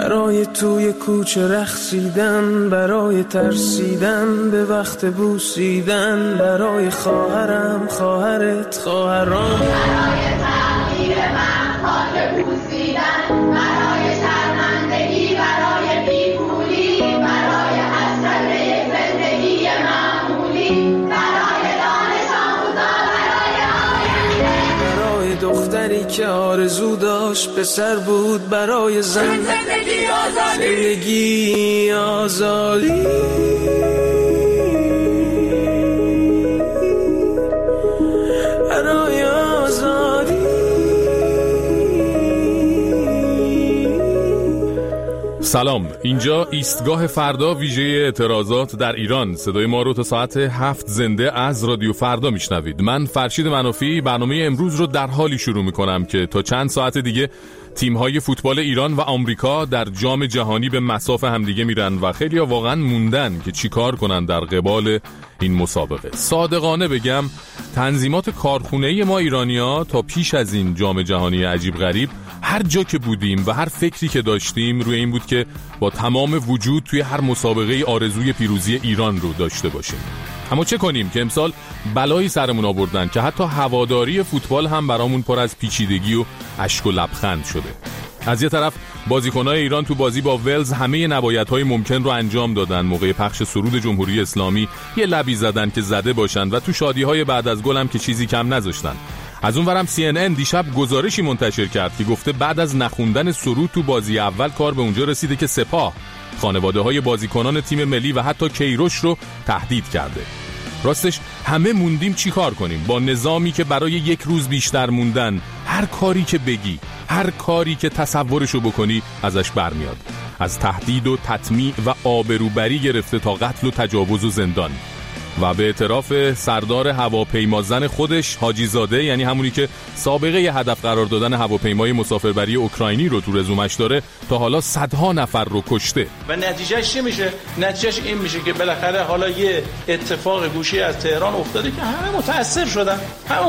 برای توی کوچه رقصیدن، برای ترسیدن به وقت بوسیدن، برای خواهرم، خواهرت، خواهرام، برای تغییر من خاک بوسیدن، برای شرمندگی، برای بیپولی، برای حسرت یک زندگی معمولی، برای دانش آموزا، برای آینده، برای دختری که آرزو داشت پسر بود، برای زندگی آزادی، زندگی آزادی، برای آزادی. سلام، اینجا ایستگاه فردا ویژه اعتراضات در ایران. صدای ما رو تا ساعت 7 زنده از رادیو فردا میشنوید. من فرشید منافی برنامه امروز رو در حالی شروع میکنم که تا چند ساعت دیگه تیم‌های فوتبال ایران و آمریکا در جام جهانی به مصاف همدیگه میرن و خیلی‌ها واقعا موندن که چی کار کنن در قبال این مسابقه. صادقانه بگم تنظیمات کارخونه‌ای ما ایرانی‌ها تا پیش از این جام جهانی عجیب غریب هر جا که بودیم و هر فکری که داشتیم روی این بود که با تمام وجود توی هر مسابقه آرزوی پیروزی ایران رو داشته باشیم. اما چه کنیم که امسال بلایی سرمون آوردن که حتی هواداری فوتبال هم برامون پر از پیچیدگی و اشک و لبخند شده. از یه طرف بازیکن‌های ایران تو بازی با ولز همه نبایدهای ممکن رو انجام دادن، موقع پخش سرود جمهوری اسلامی یه لبی زدن که زده باشن و تو شادی‌های بعد از گل هم که چیزی کم نذاشتن. از اونورم CNN دیشب گزارشی منتشر کرد که گفته بعد از نخوندن سرود تو بازی اول کار به اونجا رسیده که سپاه خانواده‌های بازیکنان تیم ملی و حتی کیروش رو تهدید کرده. راستش همه موندیم چی کار کنیم با نظامی که برای یک روز بیشتر موندن هر کاری که بگی، هر کاری که تصورشو بکنی ازش برمیاد، از تهدید و تطمیع و آبروبری گرفته تا قتل و تجاوز و زندان. و به اعتراف سردار هواپیما زن خودش حاجی زاده، یعنی همونی که سابقه هدف قرار دادن هواپیمای مسافربری اوکراینی رو تو رزومش داره، تا حالا صدها نفر رو کشته. و نتیجهش چی میشه؟ نتیجهش این میشه که بالاخره حالا یه اتفاق گوشی از تهران افتاده که همه متاثر شدن.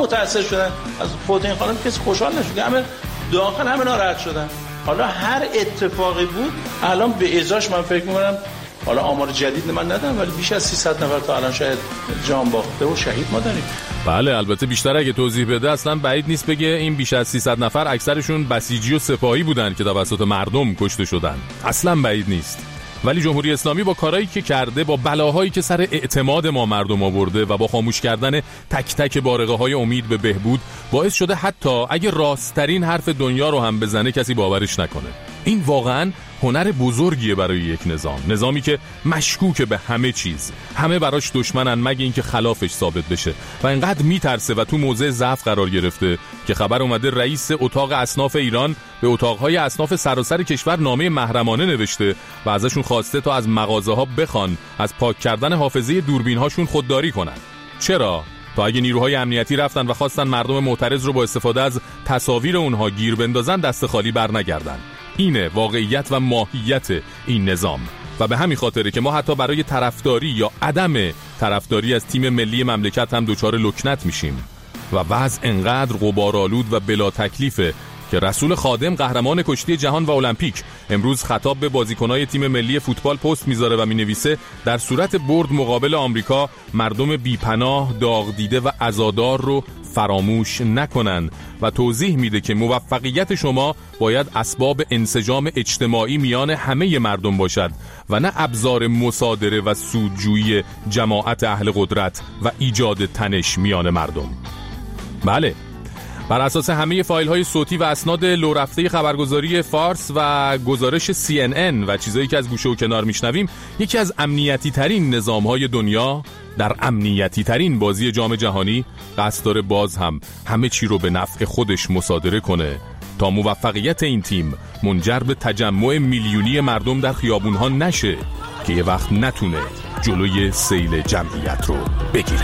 از فوت این خانم کسی خوشحال نشد، همه داخل همه ناراحت شدن. حالا هر اتفاقی بود الان به ازاش من فکر می‌کنم، حالا آمار جدید من ندارم ولی بیش از 300 نفر تا الان شاید جان باخته و شهید ما داریم. بله، البته بیشتر اگه توضیح بده اصلا بعید نیست بگه این بیش از 300 نفر اکثرشون بسیجی و سپاهی بودن که توسط مردم کشته شدن. اصلا بعید نیست. ولی جمهوری اسلامی با کارهایی که کرده، با بلاهایی که سر اعتماد ما مردم آورده و با خاموش کردن تک تک بارقه‌های امید به بهبود، باعث شده حتی اگه راست‌ترین حرف دنیا رو هم بزنه کسی باورش نکنه. این واقعاً هنر بزرگیه برای یک نظامی که مشکوک به همه چیز، همه براش دشمنن مگه اینکه خلافش ثابت بشه و اینقدر میترسه و تو موضع ضعف قرار گرفته که خبر اومده رئیس اتاق اصناف ایران به اتاقهای اصناف سراسر کشور نامه محرمانه نوشته و ازشون خواسته تا از مغازه‌ها بخوان از پاک کردن حافظه دوربین‌هاشون خودداری کنن. چرا؟ تا اگه نیروهای امنیتی رفتن و خواستن مردم معترض رو با استفاده از تصاویر اونها گیر بندازن دست خالی برنگردن. اینه واقعیت و ماهیت این نظام و به همین خاطره که ما حتی برای طرفداری یا عدم طرفداری از تیم ملی مملکت هم دچار لکنت میشیم و وضع انقدر غبارآلود و بلا تکلیفه که رسول خادم قهرمان کشتی جهان و المپیک امروز خطاب به بازیکنای تیم ملی فوتبال پست میذاره و مینویسه در صورت برد مقابل آمریکا مردم بیپناه، داغ دیده و عزادار رو فراموش نکنن و توضیح میده که موفقیت شما باید اسباب انسجام اجتماعی میان همه مردم باشد و نه ابزار مصادره و سودجویی جماعت اهل قدرت و ایجاد تنش میان مردم. بله، بر اساس همه فایل‌های صوتی و اسناد لورفته خبرگزاری فارس و گزارش CNN و چیزایی که از گوشه و کنار میشنویم، یکی از امنیتی ترین نظام‌های دنیا در امنیتی ترین بازی جام جهانی قصد داره باز هم همه چی رو به نفع خودش مصادره کنه تا موفقیت این تیم منجر به تجمع میلیونی مردم در خیابون‌ها نشه که یه وقت نتونه جلوی سیل جمعیت رو بگیره.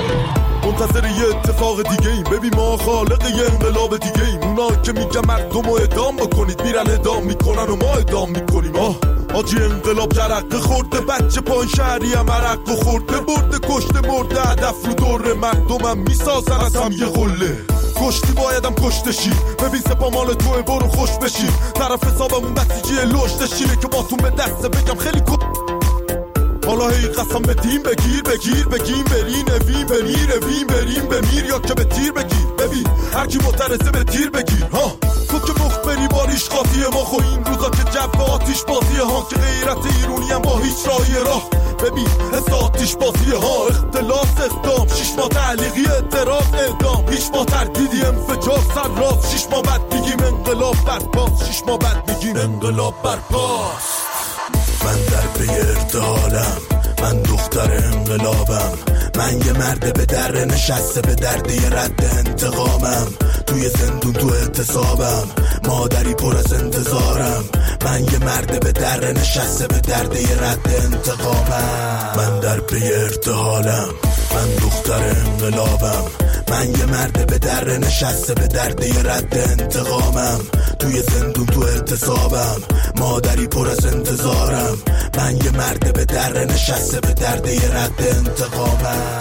منتظر یه اتفاق دیگه ایم، ببین ما خالق یه انقلاب دیگه ایم. اونا که میگن مردم رو اعدام بکنید میرن اعدام میکنن و ما اعدام میکنیم. آجی انقلاب جرقه خورده، بچه پایین شهری هم عرق خورده، برده کشته مرده، هدف رو دور مردم هم میسازن از هم یه قله. کشتی بایدم کشتشی، ببین سپا مال توه برو خوش بشی، طرف حسابمون بسیجی لشتشینه که باتون به دسته بگم خیلی حالا هی قسم به تیم بگیر بگیم بری نویم بمیر رویم بریم بمیر یا که به تیر بگیر، ببین هر کی معترضه به تیر بگیر ها، تو که مخبری باریش قاطیه ما خو این روزا که جو آتیش بازیه ها، که غیرت ایرونی هم با هیچ راهی راه، ببین حس آتیش بازیه ها، اختلاف اقدام 6 ماه تعلیقی اعتراض اعدام، هیچ ما تردیدی انفجار سر راست، 6 ماه بعد میگیم انقلاب برپاست، 6 ماه بعد میگیم انقلاب برپاست. من در پی ارتحالم، من دختر انقلابم، من یه مرد به در نشسته به درد یه رد انتقامم، توی زندون تو اعتصابم، مادری پر از انتظارم، من یه مرد به در نشسته به درد یه رد انتقامم. من در پی ارتحالم، من دختر انقلابم، من یه مرد به در نشسته به درد یه رد انتقامم، توی زندون تو اعتصابم، مادری پر از انتظارم، من یه مرد به در نشسته به درد یه رد انتقامم.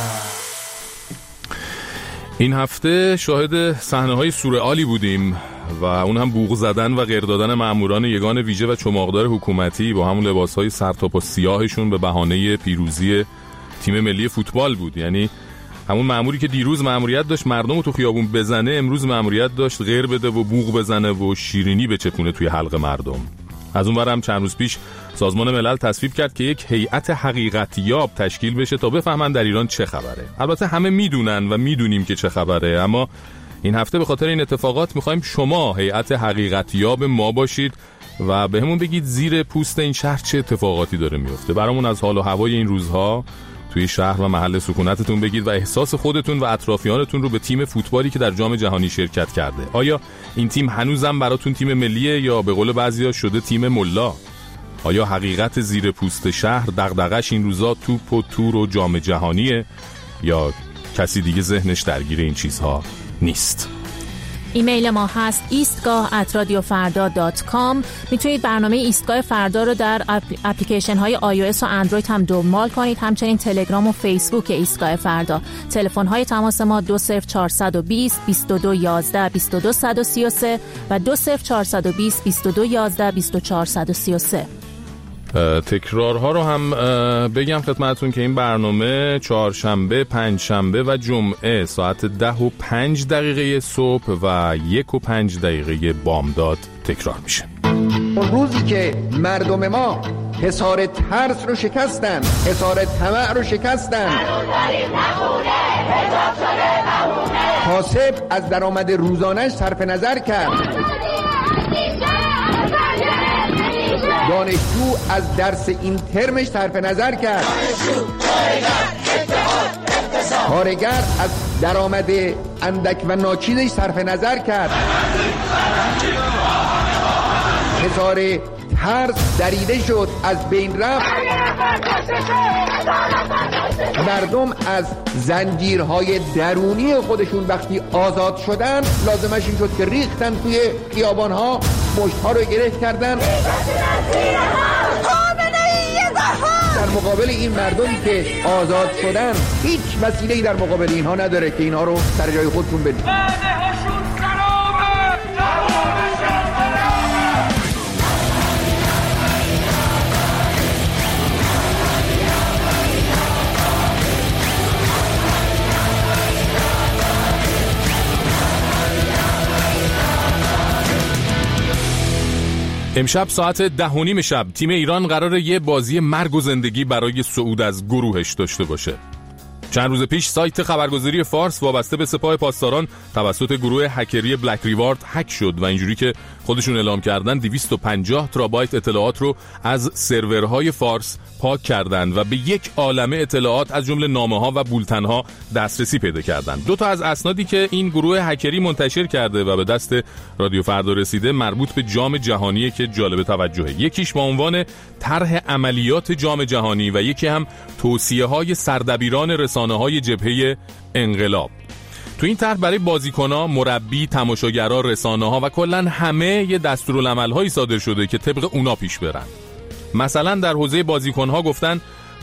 این هفته شاهد صحنه‌های سورئالی بودیم و اون هم بوق زدن و غیر دادن ماموران یگان ویژه و چماقدار حکومتی با همون لباس‌های سرتاپا سیاهشون به بهانه پیروزی تیم ملی فوتبال بود. یعنی همون ماموری که دیروز ماموریت داشت مردم رو تو خیابون بزنه، امروز ماموریت داشت غیر بده و بوق بزنه و شیرینی بچپونه توی حلق مردم. از اون برم چند روز پیش سازمان ملل تصویب کرد که یک هیئت حقیقتیاب تشکیل بشه تا بفهمن در ایران چه خبره. البته همه میدونن و میدونیم که چه خبره، اما این هفته به خاطر این اتفاقات میخوایم شما هیئت حقیقتیاب ما باشید و به همون بگید زیر پوست این شهر چه اتفاقاتی داره میفته. برامون از حال و هوای این روزها توی شهر و محل سکونتتون بگید و احساس خودتون و اطرافیانتون رو به تیم فوتبالی که در جام جهانی شرکت کرده. آیا این تیم هنوزم براتون تیم ملیه یا به قول بعضیا شده تیم ملا؟ آیا حقیقت زیر پوست شهر دغدغش این روزا توپ و تور و جام جهانیه یا کسی دیگه ذهنش درگیر این چیزها نیست؟ ایمیل ما هست eastgah@radiofarda.com. میتونید برنامه ایستگاه فردا رو در اپلیکیشن های iOS و اندروید هم دنبال کنید، همچنین تلگرام و فیسبوک ایستگاه فردا. تلفن های تماس ما 20420 2211 2233 و 20420 2211 2433. تکرارها رو هم بگم خدمتون که این برنامه چهارشنبه، پنجشنبه و جمعه ساعت 10:05 صبح و 1:05 بامداد تکرار میشه. اون روزی که مردم ما حصار ترس رو شکستن، حصار طمع رو شکستن، حاسب از درآمد روزانش صرف نظر کرد، دانشجو از درس این ترمش صرف نظر کرد، کارگر از درآمد اندک و ناچیزش صرف نظر کرد، حصار ترس دریده شد، از بین رفت، مردم از زنجیرهای درونی خودشون وقتی آزاد شدن لازمش این شد که ریختن توی خیابانها، مشتها رو گره کردن. در مقابل این مردمی که آزاد شدن هیچ وسیله‌ای در مقابل اینها نداره که اینها رو در جای خودشون بدید. امشب ساعت 10:30 شب تیم ایران قراره یه بازی مرگ و زندگی برای صعود از گروهش داشته باشه. چند روز پیش سایت خبرگزاری فارس وابسته به سپاه پاسداران توسط گروه هکری بلک ریوارد هک شد و اینجوری که خودشون اعلام کردن 250 ترابایت اطلاعات رو از سرورهای فارس پاک کردن و به یک عالمه اطلاعات از جمله نامه‌ها و بولتن‌ها دسترسی پیدا کردن. دو تا از اسنادی که این گروه هکری منتشر کرده و به دست رادیو فردا رسیده مربوط به جام جهانی که جالب توجهه. یکیش با عنوان طرح عملیات جام جهانی و یکی هم توصیه‌های سردبیران رسانه‌های جبهه انقلاب. تو این طرح برای بازیکن‌ها، مربی، تماشاگرها، رسانه‌ها و کلاً همه یه دستورالعمل‌هایی صادر شده که طبق اونا پیش برن. مثلا در حوزه بازیکن‌ها گفتن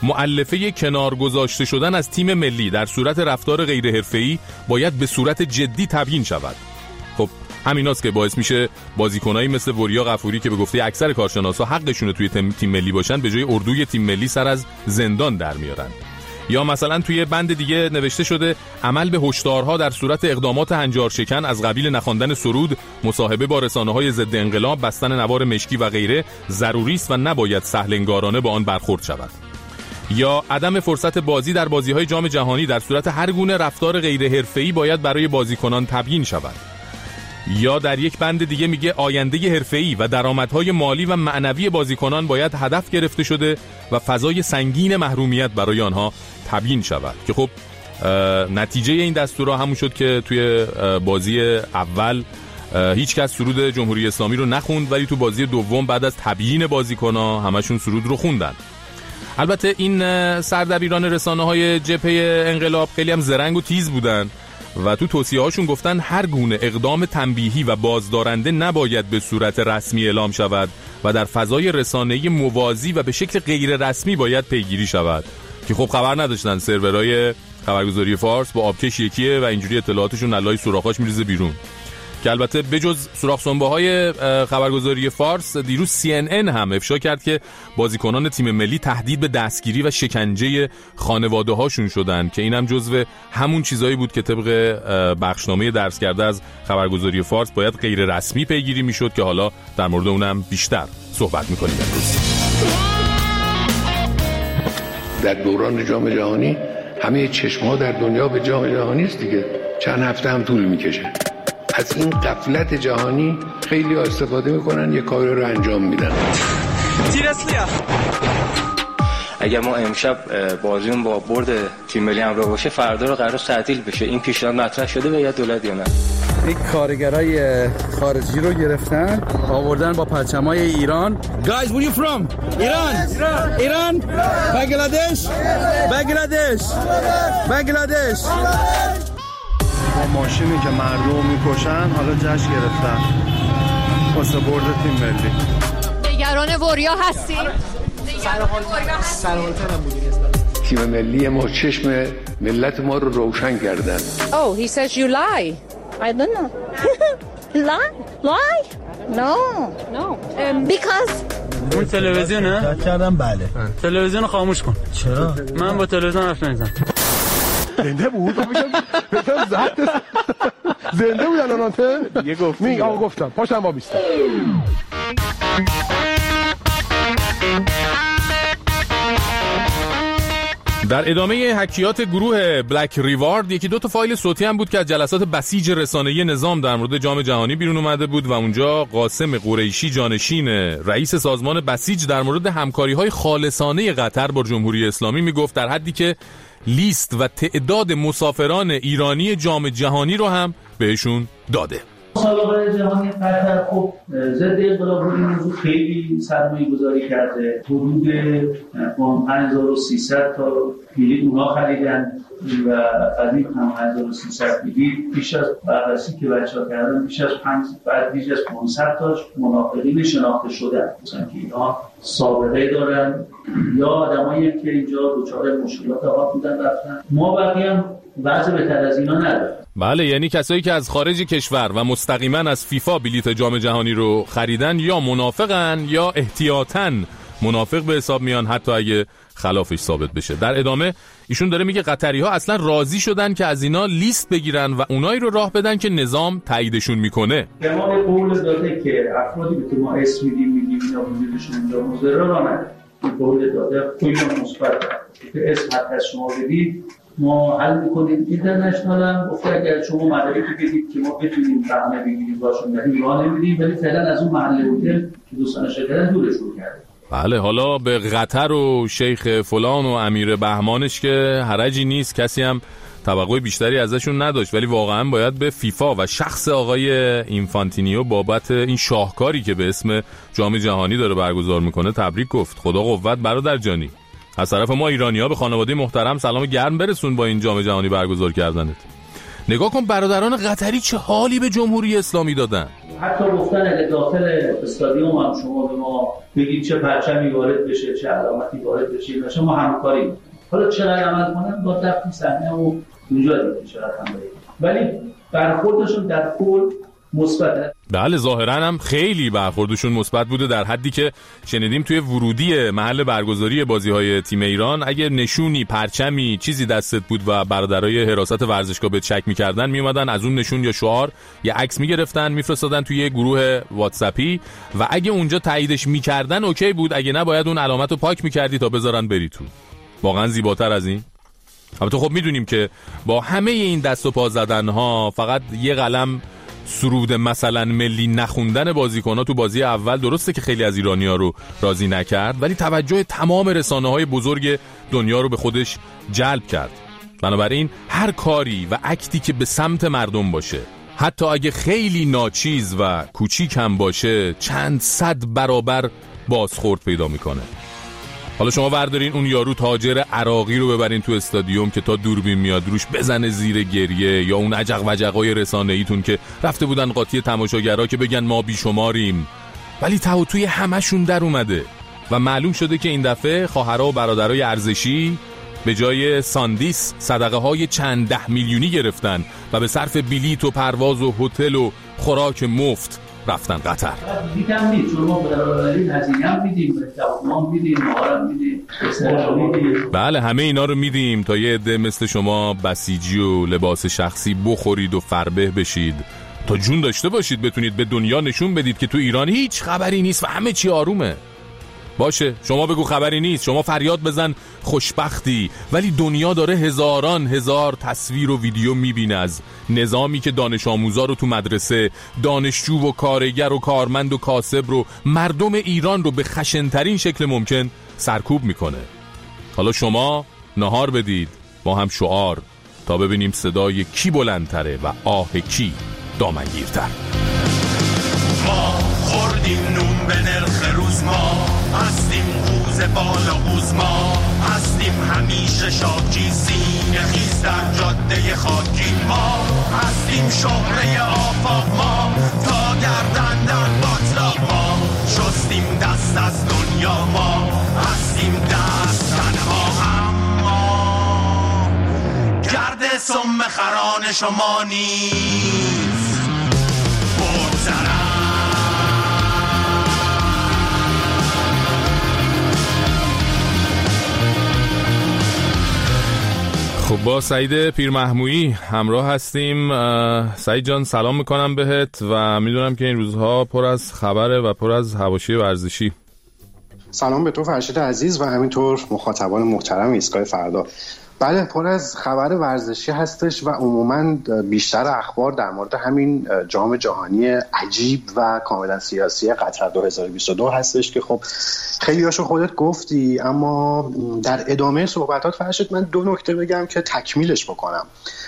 مؤلفه کنار گذاشته شدن از تیم ملی در صورت رفتار غیر حرفه‌ای باید به صورت جدی تبیین شود. خب همیناست که باعث میشه بازیکنایی مثل وریا غفوری که به گفته اکثر کارشناسا حقشونه توی تیم ملی باشن، به جای اردوی تیم ملی سر از زندان در میارن. یا مثلا توی بند دیگه نوشته شده عمل به هشدارها در صورت اقدامات هنجار شکن از قبیل نخواندن سرود، مصاحبه با رسانه‌های ضد انقلاب، بستن نوار مشکی و غیره ضروری است و نباید سهل‌انگارانه با آن برخورد شود. یا عدم فرصت بازی در بازی‌های جام جهانی در صورت هر گونه رفتار غیر حرفه‌ای باید برای بازیکنان تبیین شود. یا در یک بند دیگه میگه آینده حرفه‌ای و درآمدهای مالی و معنوی بازیکنان باید هدف گرفته شده و فضای سنگین محرومیت برای آنها تبیین شود. که خب نتیجه این دستورها همون شد که توی بازی اول هیچ کس سرود جمهوری اسلامی رو نخوند، ولی تو بازی دوم بعد از تبیین بازیکن‌ها همشون سرود رو خوندن. البته این سردبیران رسانه‌های جبهه انقلاب خیلی هم زرنگ و تیز بودن و تو توصیه‌هاشون گفتن هر گونه اقدام تنبیهی و بازدارنده نباید به صورت رسمی اعلام شود و در فضای رسانه‌ای موازی و به شکل غیر رسمی باید پیگیری شود. که خب خبر نداشتن سرورهای خبرگزاری فارس با آبکش یکیه و اینجوری اطلاعاتشون علای سوراخاش میریزه بیرون. که البته بجز سوراخ سنبه‌های خبرگزاری فارس، دیروز CNN هم افشا کرد که بازیکنان تیم ملی تهدید به دستگیری و شکنجه خانواده‌هاشون شدن که اینم جزو همون چیزایی بود که طبق بخشنامه درس کرده از خبرگزاری فارس باید غیر رسمی پیگیری میشد، که حالا در مورد اونم بیشتر صحبت می‌کنیم امروز. در دوران جام جهانی همه چشم‌ها در دنیا به جام جهانی است دیگه، چند هفته هم طول می‌کشه. از این غفلت جهانی خیلی ها استفاده میکنن، یه کاری رو انجام میدن. اگر ما امشب بازیمون با برد تیم ملی همراه باشه، فردا رو قرار تعطیل بشه. این پیشنهاد مطرح شده به یا دولت یا نه؟ یک کارگرای خارجی رو گرفتن آوردن با پرچمای ایران. Guys, where you from? Iran? Bangladesh. با ماشینی که مردم میکشن حالا جشن گرفتن واسه برد تیم ملی. نگران وریا هستی؟ تیم ملی ما چشم ملت ما رو روشن کردن. Oh, he says you lie. I don't know. Lie? No. Because اون تلویزیونه؟ کردم بله. تلویزیون خاموش کن. چرا؟ من با تلویزیون حرف نمیزنم. زنده بود؟ زنده بود الان آنتن؟ یه گفتی. آقا گفتم پاشم با بیستم. در ادامه حکیات گروه بلک ریوارد یکی دو تا فایل صوتی هم بود که از جلسات بسیج رسانه‌ای نظام در مورد جام جهانی بیرون اومده بود و اونجا قاسم قریشی جانشین رئیس سازمان بسیج در مورد همکاری‌های خالصانه قطر با جمهوری اسلامی میگفت، در حدی که لیست و تعداد مسافران ایرانی جام جهانی رو هم بهشون داده. مسابقه جهانی قطر خب ضد انقلاب رو این موضوع خیلی سرمایه گذاری کرده. حدود 5300 تا بلیط اونها خریدن و قدیم هم 5300 بلیط بیش از بررسی که بچه‌ها کردن بیش از 500 تاش منافقین شناخته شدن، مثلا که اینا سابقه دارن یا آدمایی که اینجا دچار مشکلات آب بودن رفتن. ما بقیه هم وضع بهتر از اینا نداریم. بله، یعنی کسایی که از خارج کشور و مستقیما از فیفا بلیت جام جهانی رو خریدن یا منافقن یا احتیاطاً منافق به حساب میان، حتی اگه خلافش ثابت بشه. در ادامه ایشون داره میگه قطری‌ها اصلا راضی شدن که از اینا لیست بگیرن و اونایی رو راه بدن که نظام تاییدشون میکنه. ما به قول داده که افرادی که ما اسم میدیم اینا وجودشون اینجا مضر را نه. به قول داده خیلی مثبت که اسم حتی از شما بدید ما حل میکنیم. اینترنشنال هم گفته اگر شما مدارکی بدید که ما بتونیم فهمه بگیریم باشون ندیم راه نمیدیم، ولی فعلا از اون محل هتل که دوستان شکرن دورشون کردیم. بله، حالا به قطر و شیخ فلان و امیر بهمانش که حرجی نیست، کسی هم توقع بیشتری ازشون نداشت، ولی واقعا باید به فیفا و شخص آقای اینفانتینیو بابت این شاهکاری که به اسم جام جهانی داره برگزار میکنه تبریک گفت. خدا قوت برادر جانی. از طرف ما ایرانی‌ها به خانواده محترم سلام گرم برسون با این جام جهانی برگزار کردنت. نگاه کن برادران قطری چه حالی به جمهوری اسلامی دادن. حتی گفتن اگه داخل استادیوم هم شما به ما بگید چه پرچمی وارد بشه، چه علامتی وارد بشه، باشه ما همکاری می‌کنیم. حالا چقدر عمل کنن با رفتن صحنه و اونجا دیگه چقدر هم داریم، ولی برخوردشون در کل مثبته. بله ظاهرا هم خیلی برخوردشون مثبت بوده، در حدی که شنیدیم توی ورودی محل برگزاری بازی‌های تیم ایران اگه نشونی، پرچمی، چیزی دستت بود و برادرای حراست ورزشگاه به چک می‌کردن، میومدن از اون نشون یا شعار یا عکس می‌گرفتن میفرستادن توی گروه واتساپی و اگه اونجا تاییدش می‌کردن اوکی بود، اگه نه باید اون علامتو پاک می‌کردی تا بذارن بری تو. واقعا زیباتر از این. البته خب میدونیم که با همه این دست و پا زدن‌ها فقط یه قلم سرود مثلا ملی نخوندن بازیکن‌ها تو بازی اول درسته که خیلی از ایرانی‌ها رو راضی نکرد، ولی توجه تمام رسانه‌های بزرگ دنیا رو به خودش جلب کرد. بنابراین هر کاری و اکتی که به سمت مردم باشه، حتی اگه خیلی ناچیز و کوچیک هم باشه، چند صد برابر بازخورد پیدا میکنه. حالا شما وردارین اون یارو تاجر عراقی رو ببرین تو استادیوم که تا دوربین میاد روش بزنه زیر گریه، یا اون عجق وجقای رسانه‌ایتون که رفته بودن قاطی تماشاگرها که بگن ما بیشماریم، ولی توی همشون در اومده و معلوم شده که این دفعه خواهرها و برادرای ارزشی به جای ساندیس صدقه های چند 10 میلیونی گرفتن و به صرف بلیط و پرواز و هتل و خوراک مفت رفتن قطر. دیگه نیست، چون ما برای هزینه هم میدیم، دوام میدیم، مهارت میدیم، بله همه اینا رو میدیم تا یه عده مثل شما بسیجی و لباس شخصی بخورید و فربه بشید، تا جون داشته باشید بتونید به دنیا نشون بدید که تو ایران هیچ خبری نیست و همه چی آرومه. باشه شما بگو خبری نیست، شما فریاد بزن خوشبختی، ولی دنیا داره هزاران هزار تصویر و ویدیو میبینه از نظامی که دانش آموزا رو تو مدرسه، دانشجو و کارگر و کارمند و کاسب رو، مردم ایران رو به خشنترین شکل ممکن سرکوب میکنه. حالا شما نهار بدید ما هم شعار، تا ببینیم صدای کی بلندتره و آه کی دامنگیرتر. ما خوردیم نون به نرخ روز، ما هستیم قوز بالا قوز، ما هستیم همیشه شاکی سینه خیز در جاده خاکی، ما هستیم شهره آفاق، ما تا گردن در باطلاق، ما شستیم دست از دنیا، ما هستیم دست تنها، اما گرد سم خران شما نیست بگذرم. خب با سعید پیرمحمویی همراه هستیم. سعید جان سلام میکنم بهت و میدونم که این روزها پر از خبره و پر از حواشی ورزشی. سلام به تو فرشید عزیز و همینطور مخاطبان محترم ایستگاه فردا. بله پر از خبر ورزشی هستش و عموماً بیشتر اخبار در مورد همین جام جهانی عجیب و کاملا سیاسی قطر 2022 هستش که خب خیلی هاشو خودت گفتی، اما در ادامه صحبتات فرشید من دو نکته بگم که تکمیلش بکنم.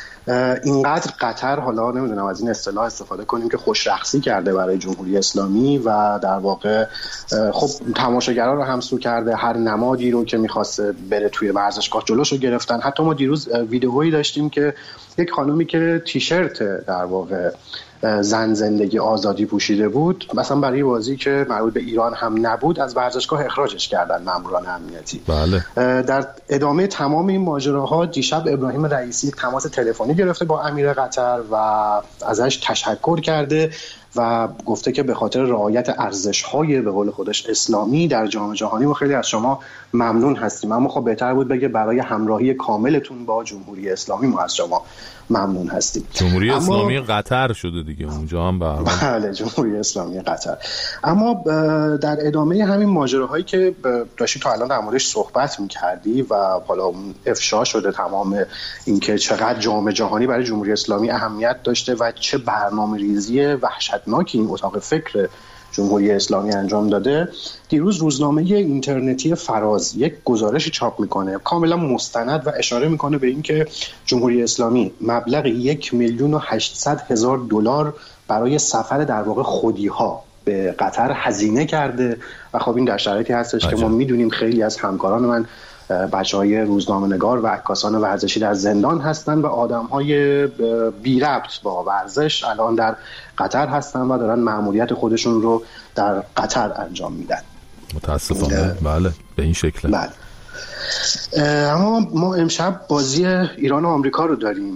اینقدر قطر، حالا نمیدونم از این اصطلاح استفاده کنیم که خوش رقصی کرده برای جمهوری اسلامی و در واقع خب تماشاگران رو همسو کرده، هر نمادی رو که میخواسته بره توی ورزشگاه جلوشو گرفتن. حتی ما دیروز ویدئویی داشتیم که یک خانومی که تیشرت در واقع زن زندگی آزادی پوشیده بود، مثلا برای بازی که مربوط به ایران هم نبود از ورزشگاه اخراجش کردن ماموران امنیتی. بله. در ادامه تمام این ماجراها دیشب ابراهیم رئیسی تماس تلفنی گرفته با امیر قطر و ازش تشکر کرده و گفته که به خاطر رعایت ارزش‌های به قول خودش اسلامی در جام جهانی ما خیلی از شما ممنون هستیم، اما خب بهتر بود بگه برای همراهی کاملتون با جمهوری اسلامی ما از شما ممنون هستیم. جمهوری اسلامی قطر شده دیگه اونجا هم بله جمهوری اسلامی قطر. اما در ادامه همین ماجراهایی که داشتی تا الان در موردش صحبت می‌کردی و حالا افشا شده تمام اینکه چقدر جام جهانی برای جمهوری اسلامی اهمیت داشته و چه برنامه‌ریزی وحشتناکی این اتاق فکر جمهوری اسلامی انجام داده، دیروز روزنامه اینترنتی فراز یک گزارشی چاپ میکنه کاملا مستند و اشاره میکنه به اینکه جمهوری اسلامی مبلغ 1,800,000 دلار برای سفر در واقع خودی‌ها به قطر هزینه کرده و خب این در شرایطی هستش که ما میدونیم خیلی از همکاران من بچه‌های روزنامه‌نگار و عکاسان ورزشی در زندان هستن و آدم‌های بی ربط با ورزش الان در قطر هستن و دارن مأموریت خودشون رو در قطر انجام میدن. متاسفانه بله به این شکل. بله. اما ما امشب بازی ایران و آمریکا رو داریم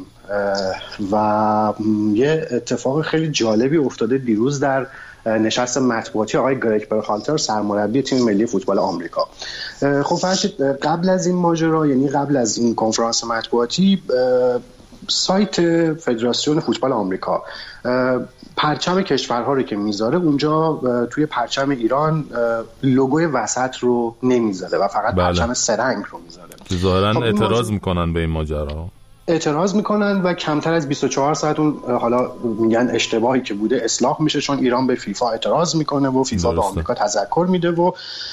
و یه اتفاق خیلی جالبی افتاده دیروز در نشست مطبوعاتی آقای گرگ برهالتر سرمربی تیم ملی فوتبال آمریکا. خب فرشید قبل از این ماجرا، یعنی قبل از این کنفرانس مطبوعاتی، سایت فدراسیون فوتبال آمریکا پرچم کشورها رو که میذاره اونجا توی پرچم ایران لوگوی وسط رو نمیذاره و فقط پرچم سرنگ رو میذاره. ظاهرا اعتراض میکنن به این ماجرا، اعتراض میکنن و کمتر از 24 ساعت اون حالا میگن اشتباهی که بوده اصلاح میشه، چون ایران به فیفا اعتراض میکنه و فیفا به آمریکا تذکر میده. و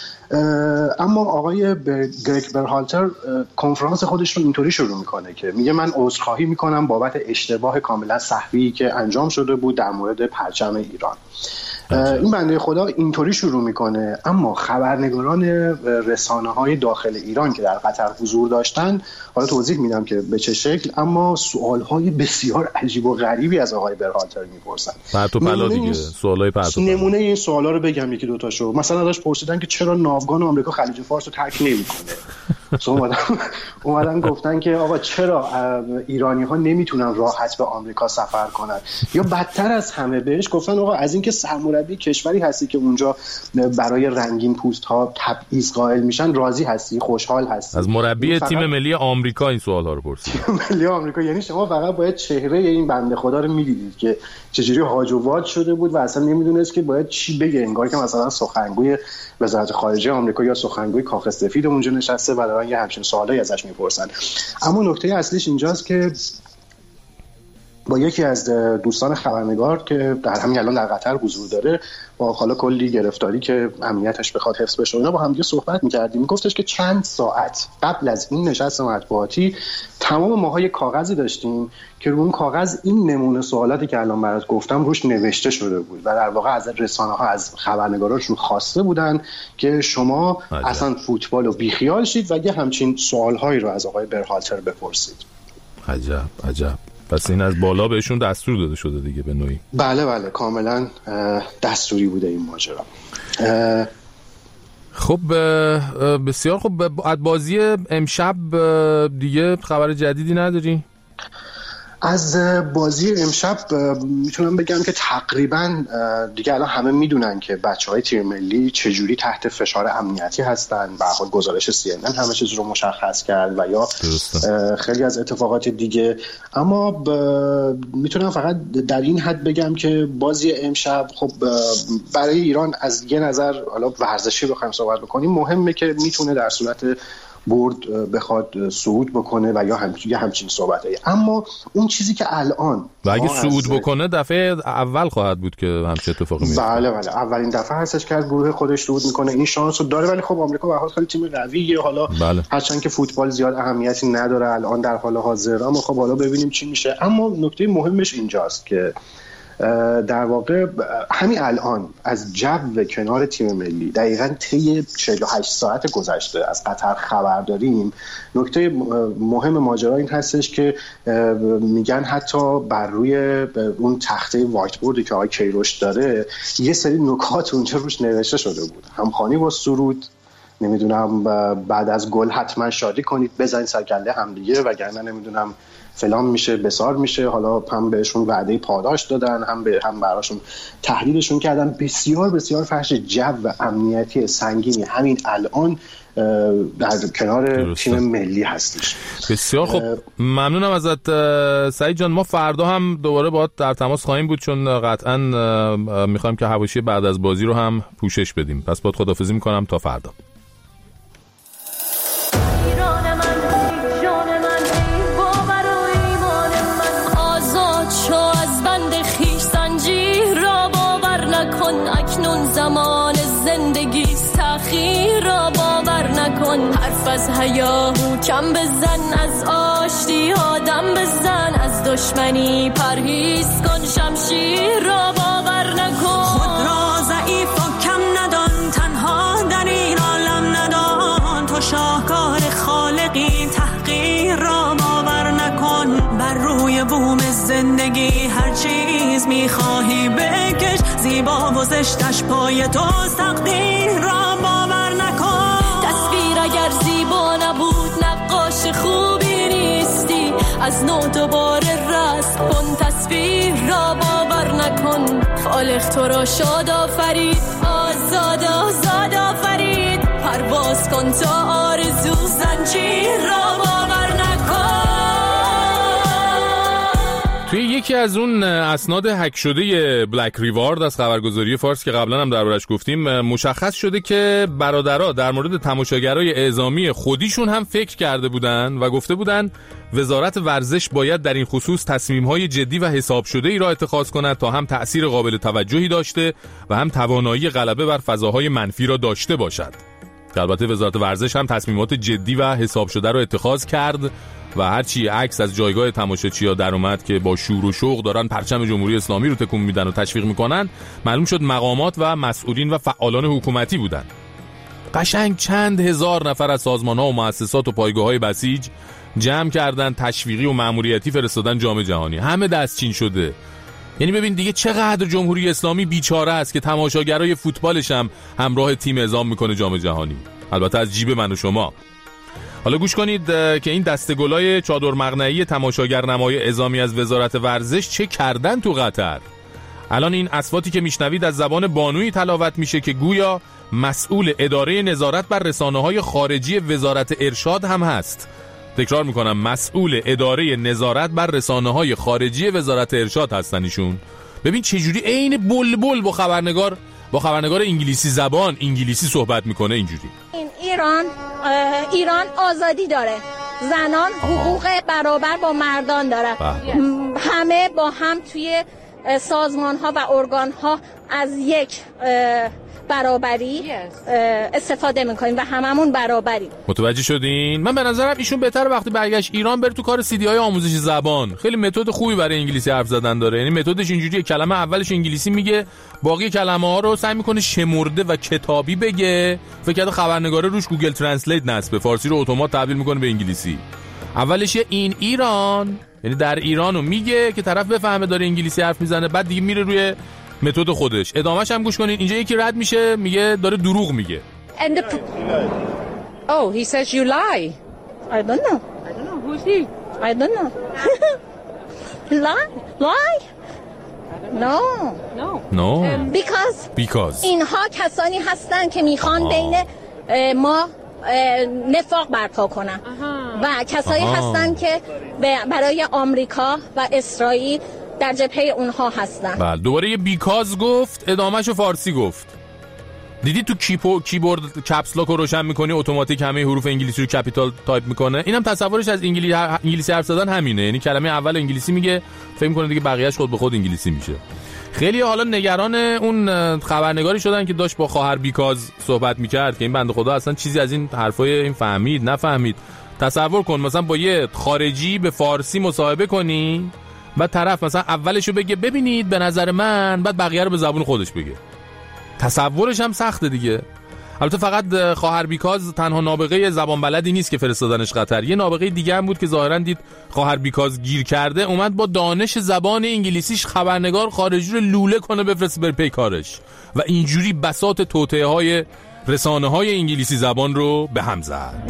اما آقای گرگ برهالتر کنفرانس خودش رو اینطوری شروع میکنه که میگه من عذرخواهی میکنم بابت اشتباه کاملا سهوی که انجام شده بود در مورد پرچم ایران. این بنده خدا اینطوری شروع میکنه، اما خبرنگاران رسانه‌های داخل ایران که در قطر حضور داشتن، حالا توضیح میدم که به چه شکل، اما سوالهای بسیار عجیب و غریبی از آقای برهالتر میپرسن. پرت و پلا دیگه، سوالای پرت و پلا. نمونه این سوالا رو بگم یکی دو تاشو. مثلا ازش پرسیدن که چرا ناوگان آمریکا خلیج فارس رو ترک نمیکنه. اومدن گفتن که آقا چرا ایرانی‌ها نمیتونن راحت به آمریکا سفر کنن، یا بدتر از همه بهش گفتن آقا از اینکه سرمربی کشوری هستی که اونجا برای رنگین پوست‌ها تبعیض قائل میشن راضی هستی، خوشحال هستی؟ از مربی تیم ملی آمریکا این سوال‌ها رو پرسید. ملی آمریکا، یعنی شما فقط باید چهره این بنده خدا رو می‌دیدید که چجوری هاج و واج شده بود و اصلا نمیدونست که باید چی بگه، انگار که مثلا سخنگوی وزارت خارجه آمریکا یا سخنگوی کاخ سفید اونجا نشسته و دارن یه همچین سوالایی ازش میپرسن. اما نکته اصلیش اینجاست که با یکی از دوستان خبرنگار که در همین الان در قطر حضور داره، با حالا کلی گرفتاری که امنیتش بخواد حفظ بشه اینا، با هم دیگه صحبت می‌کردیم. میگفتش که چند ساعت قبل از این نشست مطبوعاتی تمام ماها یک کاغذی داشتیم که رو اون کاغذ این نمونه سوالاتی که الان برات گفتم روش نوشته شده بود و در واقع از رسانه‌ها، از خبرنگاراشون خواسته بودن که شما اصلا فوتبال رو بیخیال شید و یه همچین سوال‌هایی رو از آقای برهالتر بپرسید. عجب. پس این از بالا بهشون دستور داده شده دیگه به نوعی. بله کاملا دستوری بوده این ماجرا. خب بسیار خب. از بازی امشب دیگه خبر جدیدی نداری؟ از بازی امشب میتونم بگم که تقریبا دیگه الان همه میدونن که بچهای تیم ملی چجوری تحت فشار امنیتی هستن. به هر حال گزارش CNN همه چیز رو مشخص کرد و یا خیلی از اتفاقات دیگه. اما میتونم فقط در این حد بگم که بازی امشب خب برای ایران از یه نظر حالا ورزشی بخوایم صحبت بکنیم مهمه که میتونه در صورت برد بخواد صعود بکنه و یا همچین صحبتایی. اما اون چیزی که الان و اگه صعود بکنه دفعه اول خواهد بود که همچین اتفاقی میفته. بله اولین دفعه هستش که گروه خودش صعود میکنه، این شانس رو داره. ولی خب آمریکا به هر حال خیلی تیم قویه. حالا هرچند که فوتبال زیاد اهمیتی نداره الان در حال حاضر، اما خب حالا ببینیم چی میشه. اما نکته مهمش اینجاست که در واقع همین الان از جو کنار تیم ملی دقیقاً طی 48 ساعت گذشته از قطر خبر داریم. نکته مهم ماجرا این هستش که میگن حتی بر روی اون تخته وایت بوردی که آقای کیروش داره یه سری نکات اونجا روش نوشته شده بود. همخوانی با سرود، نمیدونم بعد از گل حتما شادی کنید، بزنید سر کله همدیگه وگرنه نمیدونم فلان میشه بسار میشه. حالا هم بهشون وعده پاداش دادن، هم براشون تهدیدشون کردن. بسیار فرش جو و امنیتی سنگینی همین الان در کنار تیم ملی هستش. بسیار خب، ممنونم ازت سعید جان. ما فردا هم دوباره باهات در تماس خواهیم بود، چون قطعا میخوایم که حواشی بعد از بازی رو هم پوشش بدیم. پس باهات خداحافظی میکنم تا فردا. زمان زندگی تأخیر را باور نکن، حرف از هیاهو کم بزن، از آشتی آدم بزن، از دشمنی پرهیز کن، شمشیر را باور نکن. خود را ضعیف و کم ندان، تنها در این عالم ندان، تو شاهکار میخواهی بکش زیبا و زشتش پای توست تقدیر را باور نکن تصویر اگر زیبا نبود نقاش خوبی نیستی از نو دوباره رسم کن تصویر را باور نکن خالق تو را شاد آفرید آزاد آزاد آفرید پرواز کن تا آرزو زنجیر را باور نکن توی یکی از اون اسناد هک شده بلک ریوارد از خبرگزاری فارس که قبلا هم دربارش گفتیم مشخص شده که برادرها در مورد تماشاگرای اعزامی خودیشون هم فکر کرده بودن و گفته بودن وزارت ورزش باید در این خصوص تصمیم‌های جدی و حساب شده ای را اتخاذ کند تا هم تأثیر قابل توجهی داشته و هم توانایی غلبه بر فضاهای منفی را داشته باشد. البته وزارت ورزش هم تصمیمات جدی و حساب شده را اتخاذ کرد و هرچی عکس از جایگاه تماشاچی‌ها در اومد که با شور و شوق دارن پرچم جمهوری اسلامی رو تکون میدن و تشویق میکنن، معلوم شد مقامات و مسئولین و فعالان حکومتی بودن. قشنگ چند هزار نفر از سازمان‌ها و مؤسسات و پایگاه‌های بسیج جمع کردن، تشویقی و مأموریتی فرستادن جام جهانی. همه دستچین شده. یعنی ببین دیگه چقدر جمهوری اسلامی بیچاره است که تماشاگرای فوتبالش هم همراه تیم اعزام میکنه جام جهانی. البته از جیب من و شما. حالا گوش کنید که این دسته‌گلای چادر مقنعی تماشاگرنمای اعزامی از وزارت ورزش چه کردن تو قطر. الان این اصواتی که میشنوید از زبان بانویی تلاوت میشه که گویا مسئول اداره نظارت بر رسانه‌های خارجی وزارت ارشاد هم هست. تکرار میکنم، مسئول اداره نظارت بر رسانه‌های خارجی وزارت ارشاد هستن ایشون. ببین چجوری عین بلبل با خبرنگار انگلیسی زبان انگلیسی صحبت میکنه اینجوری. ایران آزادی داره، زنان حقوق برابر با مردان داره، همه با هم توی سازمان ها و ارگان ها از یک برابری استفاده میکنیم و هممون برابریم. متوجه شدین؟ من به نظرم ایشون بهتره وقتی برگشت ایران بره تو کار CD های آموزش زبان. خیلی متد خوبی برای انگلیسی حرف زدن داره. یعنی متدش اینجوریه، کلمه اولش انگلیسی میگه، باقی کلمه ها رو سعی میکنه شمرده و کتابی بگه. فکر کرده خبرنگاره روش گوگل ترنسلیت نصبه، فارسی رو اتومات تبدیل میکنه به انگلیسی. اولش این ایران، یعنی در ایرانو میگه که طرف بفهمه داره انگلیسی حرف میزنه، بعد دیگه میره روی متد خودش. ادامهش هم گوش کنین. اینجا یکی رد میشه میگه داره دروغ میگه. Oh, he says you lie. I don't know. Who's he? I don't know. Lie? No. Because اینها کسانی هستن که میخوان بین ما نفاق برپا کنن و کسایی هستن که برای آمریکا و اسرائیل در جبهه اونها هستن. بله، دوباره یه بیکاز گفت، ادامهشو فارسی گفت. دیدی تو کیبورد کپس لاک رو روشن میکنی اتوماتیک همه حروف انگلیسی رو کپیتال تایپ میکنه. اینم تصورش از انگلیسی حرف زدن همینه، یعنی کلمه اول انگلیسی میگه، فکر میکنه دیگه بقیه‌اش خود به خود انگلیسی میشه. خیلی حالا نگران اون خبرنگاری شدن که داشت با خواهر بیکاز صحبت میکرد که این بنده خدا اصلا چیزی از این حرفای این فهمید نفهمید. تصور کن مثلا با یه خارجی به فارسی مصاحبه کنی، بعد طرف مثلا اولشو بگه ببینید به نظر من، بعد بقیه رو به زبون خودش بگه. تصورش هم سخته دیگه. البته فقط خواهر بیکاز تنها نابغه زبان بلدی نیست که فرستادنش قطر. یه نابغه دیگه هم بود که ظاهرا دید خواهر بیکاز گیر کرده، اومد با دانش زبان انگلیسیش خبرنگار خارجی رو لوله کنه بفرسته بر پی کارش و اینجوری بساط توطئه‌های رسانه‌های انگلیسی زبان رو به هم زد.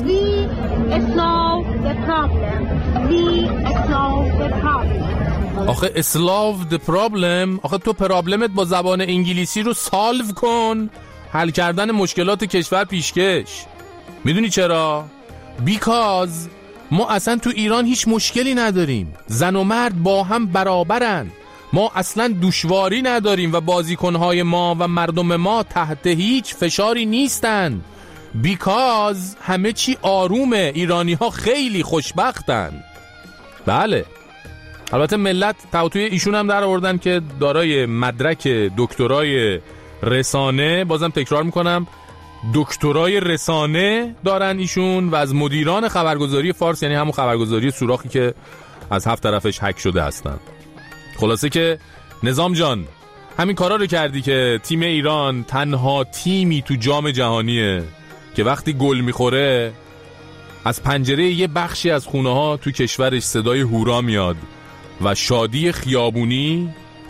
آخه اسلاو the problem. آخه تو پرابلمت با زبان انگلیسی رو سالو کن، حل کردن مشکلات کشور پیشکش. میدونی چرا؟ بیکاز ما اصلا تو ایران هیچ مشکلی نداریم، زن و مرد با هم برابرن، ما اصلا دشواری نداریم و بازیکنهای ما و مردم ما تحت هیچ فشاری نیستن. بیکاز همه چی آرومه، ایرانی ها خیلی خوشبختن. بله، البته ملت توی ایشون هم در آوردن که دارای مدرک دکترای رسانه، بازم تکرار میکنم دکترای رسانه دارن ایشون، و از مدیران خبرگزاری فارس، یعنی همون خبرگزاری سوراخی که از 7 طرفش هک شده هستن. خلاصه که نظام جان همین کارا رو کردی که تیم ایران تنها تیمی تو جام جهانیه که وقتی گل میخوره از پنجره یه بخشی از خونه ها تو کشورش صدای هورا میاد و شادی خیابونی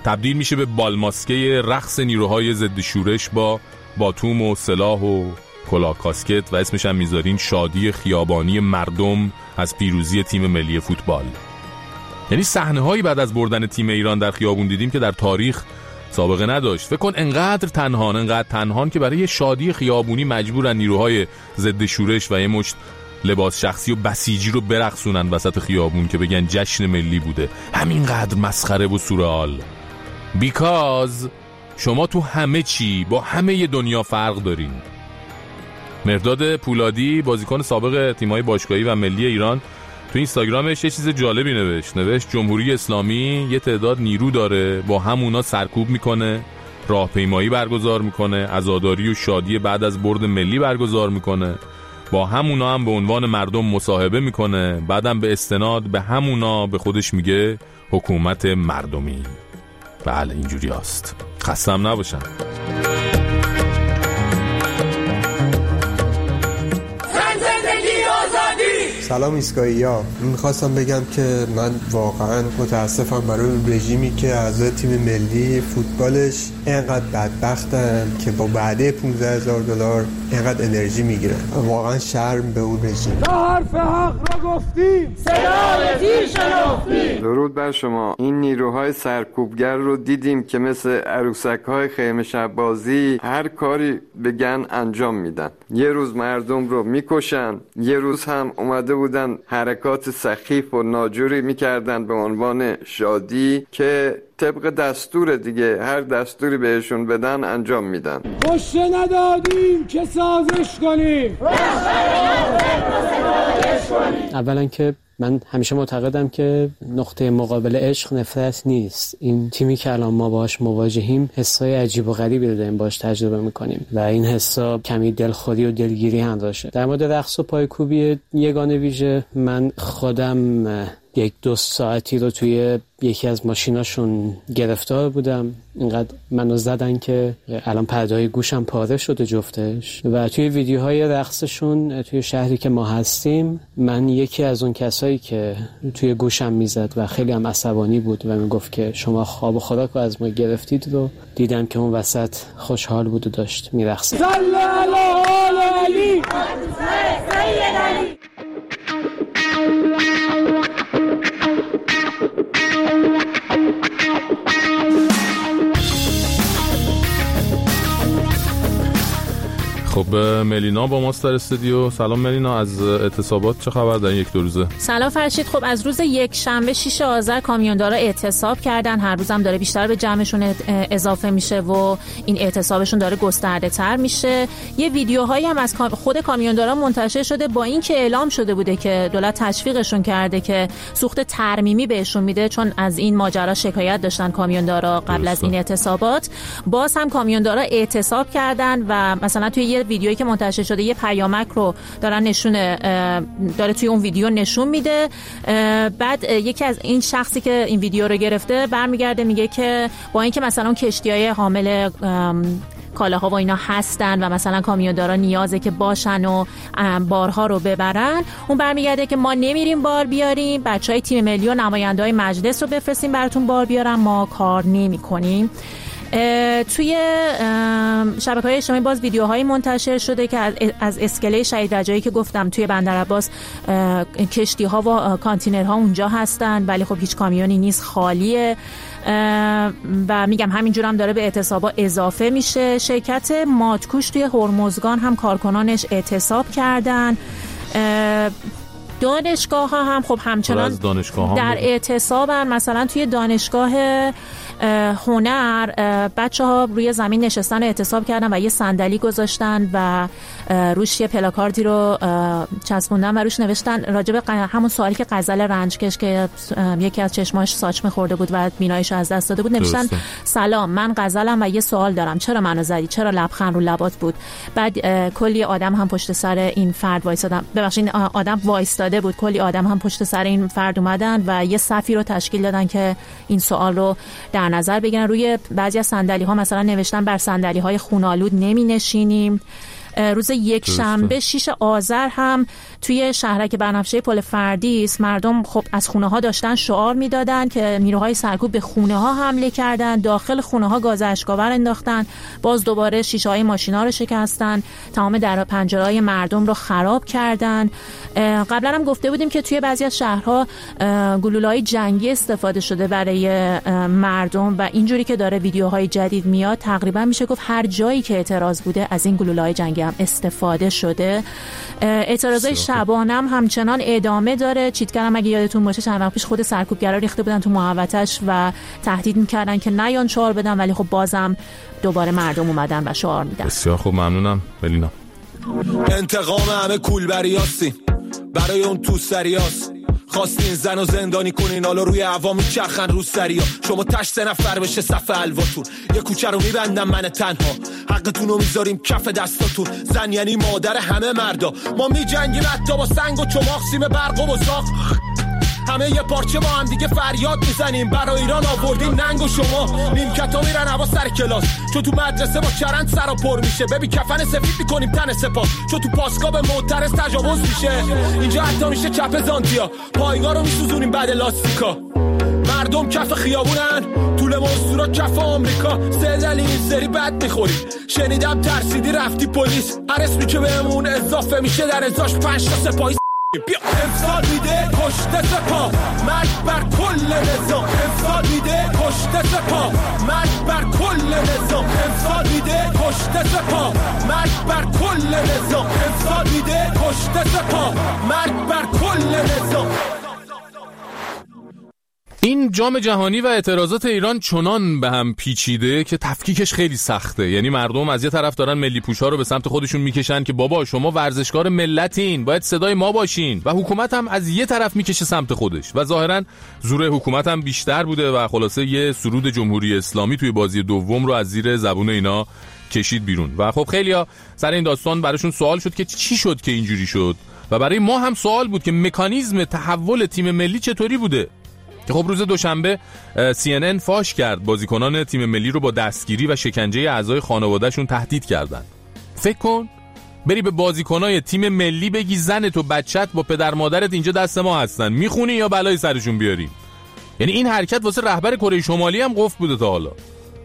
تبدیل میشه به بالماسکه رقص نیروهای ضد شورش با باتوم و سلاح و کلاه کاسکت و اسمش هم میذارین شادی خیابانی مردم از پیروزی تیم ملی فوتبال. یعنی صحنه‌هایی بعد از بردن تیم ایران در خیابون دیدیم که در تاریخ سابقه نداشت. فکر کن انقدر تنهان که برای شادی خیابونی مجبورن نیروهای ضد شورش و یه مشت لباس شخصی و بسیجی رو برقصونن وسط خیابون که بگن جشن ملی بوده. همینقدر مسخره و سورئال. بیکاز شما تو همه چی با همه دنیا فرق دارین. مرداد پولادی بازیکن سابق تیم‌های باشگاهی و ملی ایران تو اینستاگرامش یه چیز جالبی نوشت جمهوری اسلامی یه تعداد نیرو داره، با همونا سرکوب میکنه، راهپیمایی برگزار میکنه، عزاداری و شادی بعد از برد ملی برگزار میکنه، با همونا هم به عنوان مردم مصاحبه میکنه، بعدم به استناد به همونا به خودش میگه حکومت مردمی. بله اینجوری هست. خستم نباشن. سلام ایستگاهی‌ها. میخواستم بگم که من واقعا متاسفم برای اون رژیمی که اعضای تیم ملی فوتبالش اینقدر بدبختن که با وعده $15,000 اینقدر انرژی میگیرن. واقعا شرم به اون رژیم. حرف حق را گفتیم، صدای تیر شنفتیم. درود بر شما. این نیروهای سرکوبگر رو دیدیم که مثل عروسک‌های خیمه شب بازی هر کاری بگن انجام میدن. یه روز مردم رو میکشن، یه روز هم اومده بودن حرکات سخیف و ناجوری میکردن به عنوان شادی که طبق دستور دیگه هر دستوری بهشون بدن انجام میدن. کشته ندادیم که سازش کنیم. اولا که من همیشه معتقدم که نقطه مقابل عشق نفرت نیست. این تیمی که الان ما باهاش مواجهیم حسای عجیب و غریبی رو داریم باهاش تجربه میکنیم و این حسا کمی دلخوری و دلگیری هم داشته. در مورد رقص و پایکوبی یگانه ویژه، من خودم 1-2 ساعتی رو توی یکی از ماشیناشون گرفتار بودم. اینقدر منو زدن که الان پرده‌های گوشم پاره شده جفتش. و توی ویدیوهای رقصشون توی شهری که ما هستیم، من یکی از اون کسایی که توی گوشم میزد و خیلی هم عصبانی بود و میگفت که شما خواب و خوراک رو از ما گرفتید رو دیدم که اون وسط خوشحال بود و داشت میرقصید. صلی علی علی. خب ملینا با ماست در استودیو. سلام ملینا، از اعتصابات چه خبر در یک دو روزه؟ سلام فرشید. خب از روز یک شنبه 6 آذر کامیوندارا اعتصاب کردن. هر روزم داره بیشتر به جمعشون اضافه میشه و این اعتصابشون داره گسترده تر میشه. یه ویدیوهایی هم از خود کامیوندارا منتشر شده با این که اعلام شده بوده که دولت تشویقشون کرده که سوخت ترمیمی بهشون میده، چون از این ماجرا شکایت داشتن کامیوندارا قبل از این اعتصابات. باز هم کامیوندارا اعتصاب کردن و مثلا توی یه ویدیویی که منتشر شده یه پیامک رو داره توی اون ویدیو نشون میده. بعد یکی از این شخصی که این ویدیو رو گرفته برمیگرده میگه که با اینکه مثلا کشتی‌های حامل کالاها و اینا هستن و مثلا کامیوندارا نیازه که باشن و بارها رو ببرن، اون برمیگرده که ما نمیریم بار بیاریم، بچهای تیم ملی و نماینده‌های مجلس رو بفرستیم براتون بار بیارن، ما کار نمی‌کنیم. توی شبکه‌های اجتماعی باز ویدیوهایی منتشر شده که از اسکله شهید رجایی که گفتم توی بندر عباس کشتی‌ها و کانتینرها اونجا هستن، ولی خب هیچ کامیونی نیست، خالیه. و میگم همینجور هم داره به اعتصابا اضافه میشه. شرکت مادکوش توی هرمزگان هم کارکنانش اعتصاب کردن. دانشگاه ها هم خب همچنان در اعتصابن. مثلا توی دانشگاه هنر بچه ها روی زمین نشستن و اعتصاب کردن و یه صندلی گذاشتن و روش یه پلاکاردی رو چسبوندن و روش نوشتن راجب همون سوالی که غزل رنجکش که یکی از چشماش ساچمه خورده بود و بیناییش از دست داده بود نوشتن سلام من غزلم و یه سوال دارم، چرا منو زدی؟ چرا لبخند رو لبات بود؟ بعد کلی آدم هم پشت سر این فرد وایسادن، ببخشید آدم وایستاده بود، کلی آدم هم پشت سر این فرد اومدن و یه صفی رو تشکیل دادن که این سوال رو در نظر بگیرن. روی بعضی از صندلی‌ها مثلا نوشتن بر صندلی‌های خونالود نمی‌نشینیم. روز یک شنبه 6 آذر هم توی شهرک بنفشه پل فردیس مردم خب از خونه ها داشتن شعار میدادن که نیروهای سرکوب به خونه ها حمله کردن، داخل خونه ها گاز اشک‌آور انداختن، باز دوباره شیشه های ماشینا رو شکستن، تمام در و پنجره های مردم رو خراب کردن. قبلا هم گفته بودیم که توی بعضی از شهرها گلوله‌های جنگی استفاده شده برای مردم و اینجوری که داره ویدیوهای جدید میاد تقریبا میشه گفت هر جایی که اعتراض بوده از این گلوله‌های جنگی هم استفاده شده. اعتراضای شبانه هم همچنان ادامه داره. چیتگر هم اگه یادتون باشه چند وقت پیش خود سرکوبگرا ریخته بودن تو محوطه‌اش و تهدید میکردن که نیان شعار بدن، ولی خب بازم دوباره مردم اومدن و شعار میدن. بسیار خوب، ممنونم بلینا. انتقام همه کولبریاستیم، برای اون تو سریاست، خواستین زن و زندانی کنین، حالا روی عوامی چرخن رو سریا. شما تش 3 نفر بشه صف الواتون، یه کوچه رو میبندم من تنها، حقتون رو میذاریم کف دستاتون. زن یعنی مادر همه مردا، ما میجنگیم حتی با سنگ و چماق، سیم برق و بزاق، همه یه پارچه با هم دیگه فریاد میزنیم. برای ایران آوردیم ننگ و شما، نیمکتا میرن هوا سر کلاس، چون تو مدرسه با چرند سرا پر میشه. ببین کفن سفید میکنیم تن سپاه، چون تو پاسگاه به معترض تجاوز میشه. اینجا حتی میشه چپ زانتیا، پایگاه رو میسوزونیم بعد لاستیکا. مردم کف خیابونن، طول منصورا کف آمریکا. 3 دلیل این سری بد میخوری، شنیدم ترسیدی رفتی پلیس. هر اسمی که بهمون اضافه میشه در ازاش 5 تا سپاهی. بیا امسال میده کشته سپاه، مرگ بر کل نظام. امسال میده کشته سپاه، مرگ بر کل نظام. امسال میده کشته سپاه، مرگ بر کل نظام. امسال میده کشته سپاه، مرگ بر کل نظام. این جام جهانی و اعتراضات ایران چنان به هم پیچیده که تفکیکش خیلی سخته. یعنی مردم از یه طرف دارن ملی پوشا رو به سمت خودشون میکشن که بابا شما ورزشکار ملتین، باید صدای ما باشین، و حکومت هم از یه طرف میکشه سمت خودش و ظاهرا زور حکومت هم بیشتر بوده و خلاصه یه سرود جمهوری اسلامی توی بازی دوم رو از زیر زبون اینا کشید بیرون. و خب خیلیا سر این داستان براشون سوال شد که چی شد که اینجوری شد، و برای ما هم سوال بود که مکانیزم تحول تیم ملی چطوری بوده. که خب روز دوشنبه CNN فاش کرد بازیکنان تیم ملی رو با دستگیری و شکنجه اعضای خانوادهشون تهدید کردن. فکر کن بری به بازیکنای تیم ملی بگی زنت و بچت با پدر مادرت اینجا دست ما هستن، میخونی یا بلای سرشون بیاریم. یعنی این حرکت واسه رهبر کره شمالی هم قفل بوده تا حالا.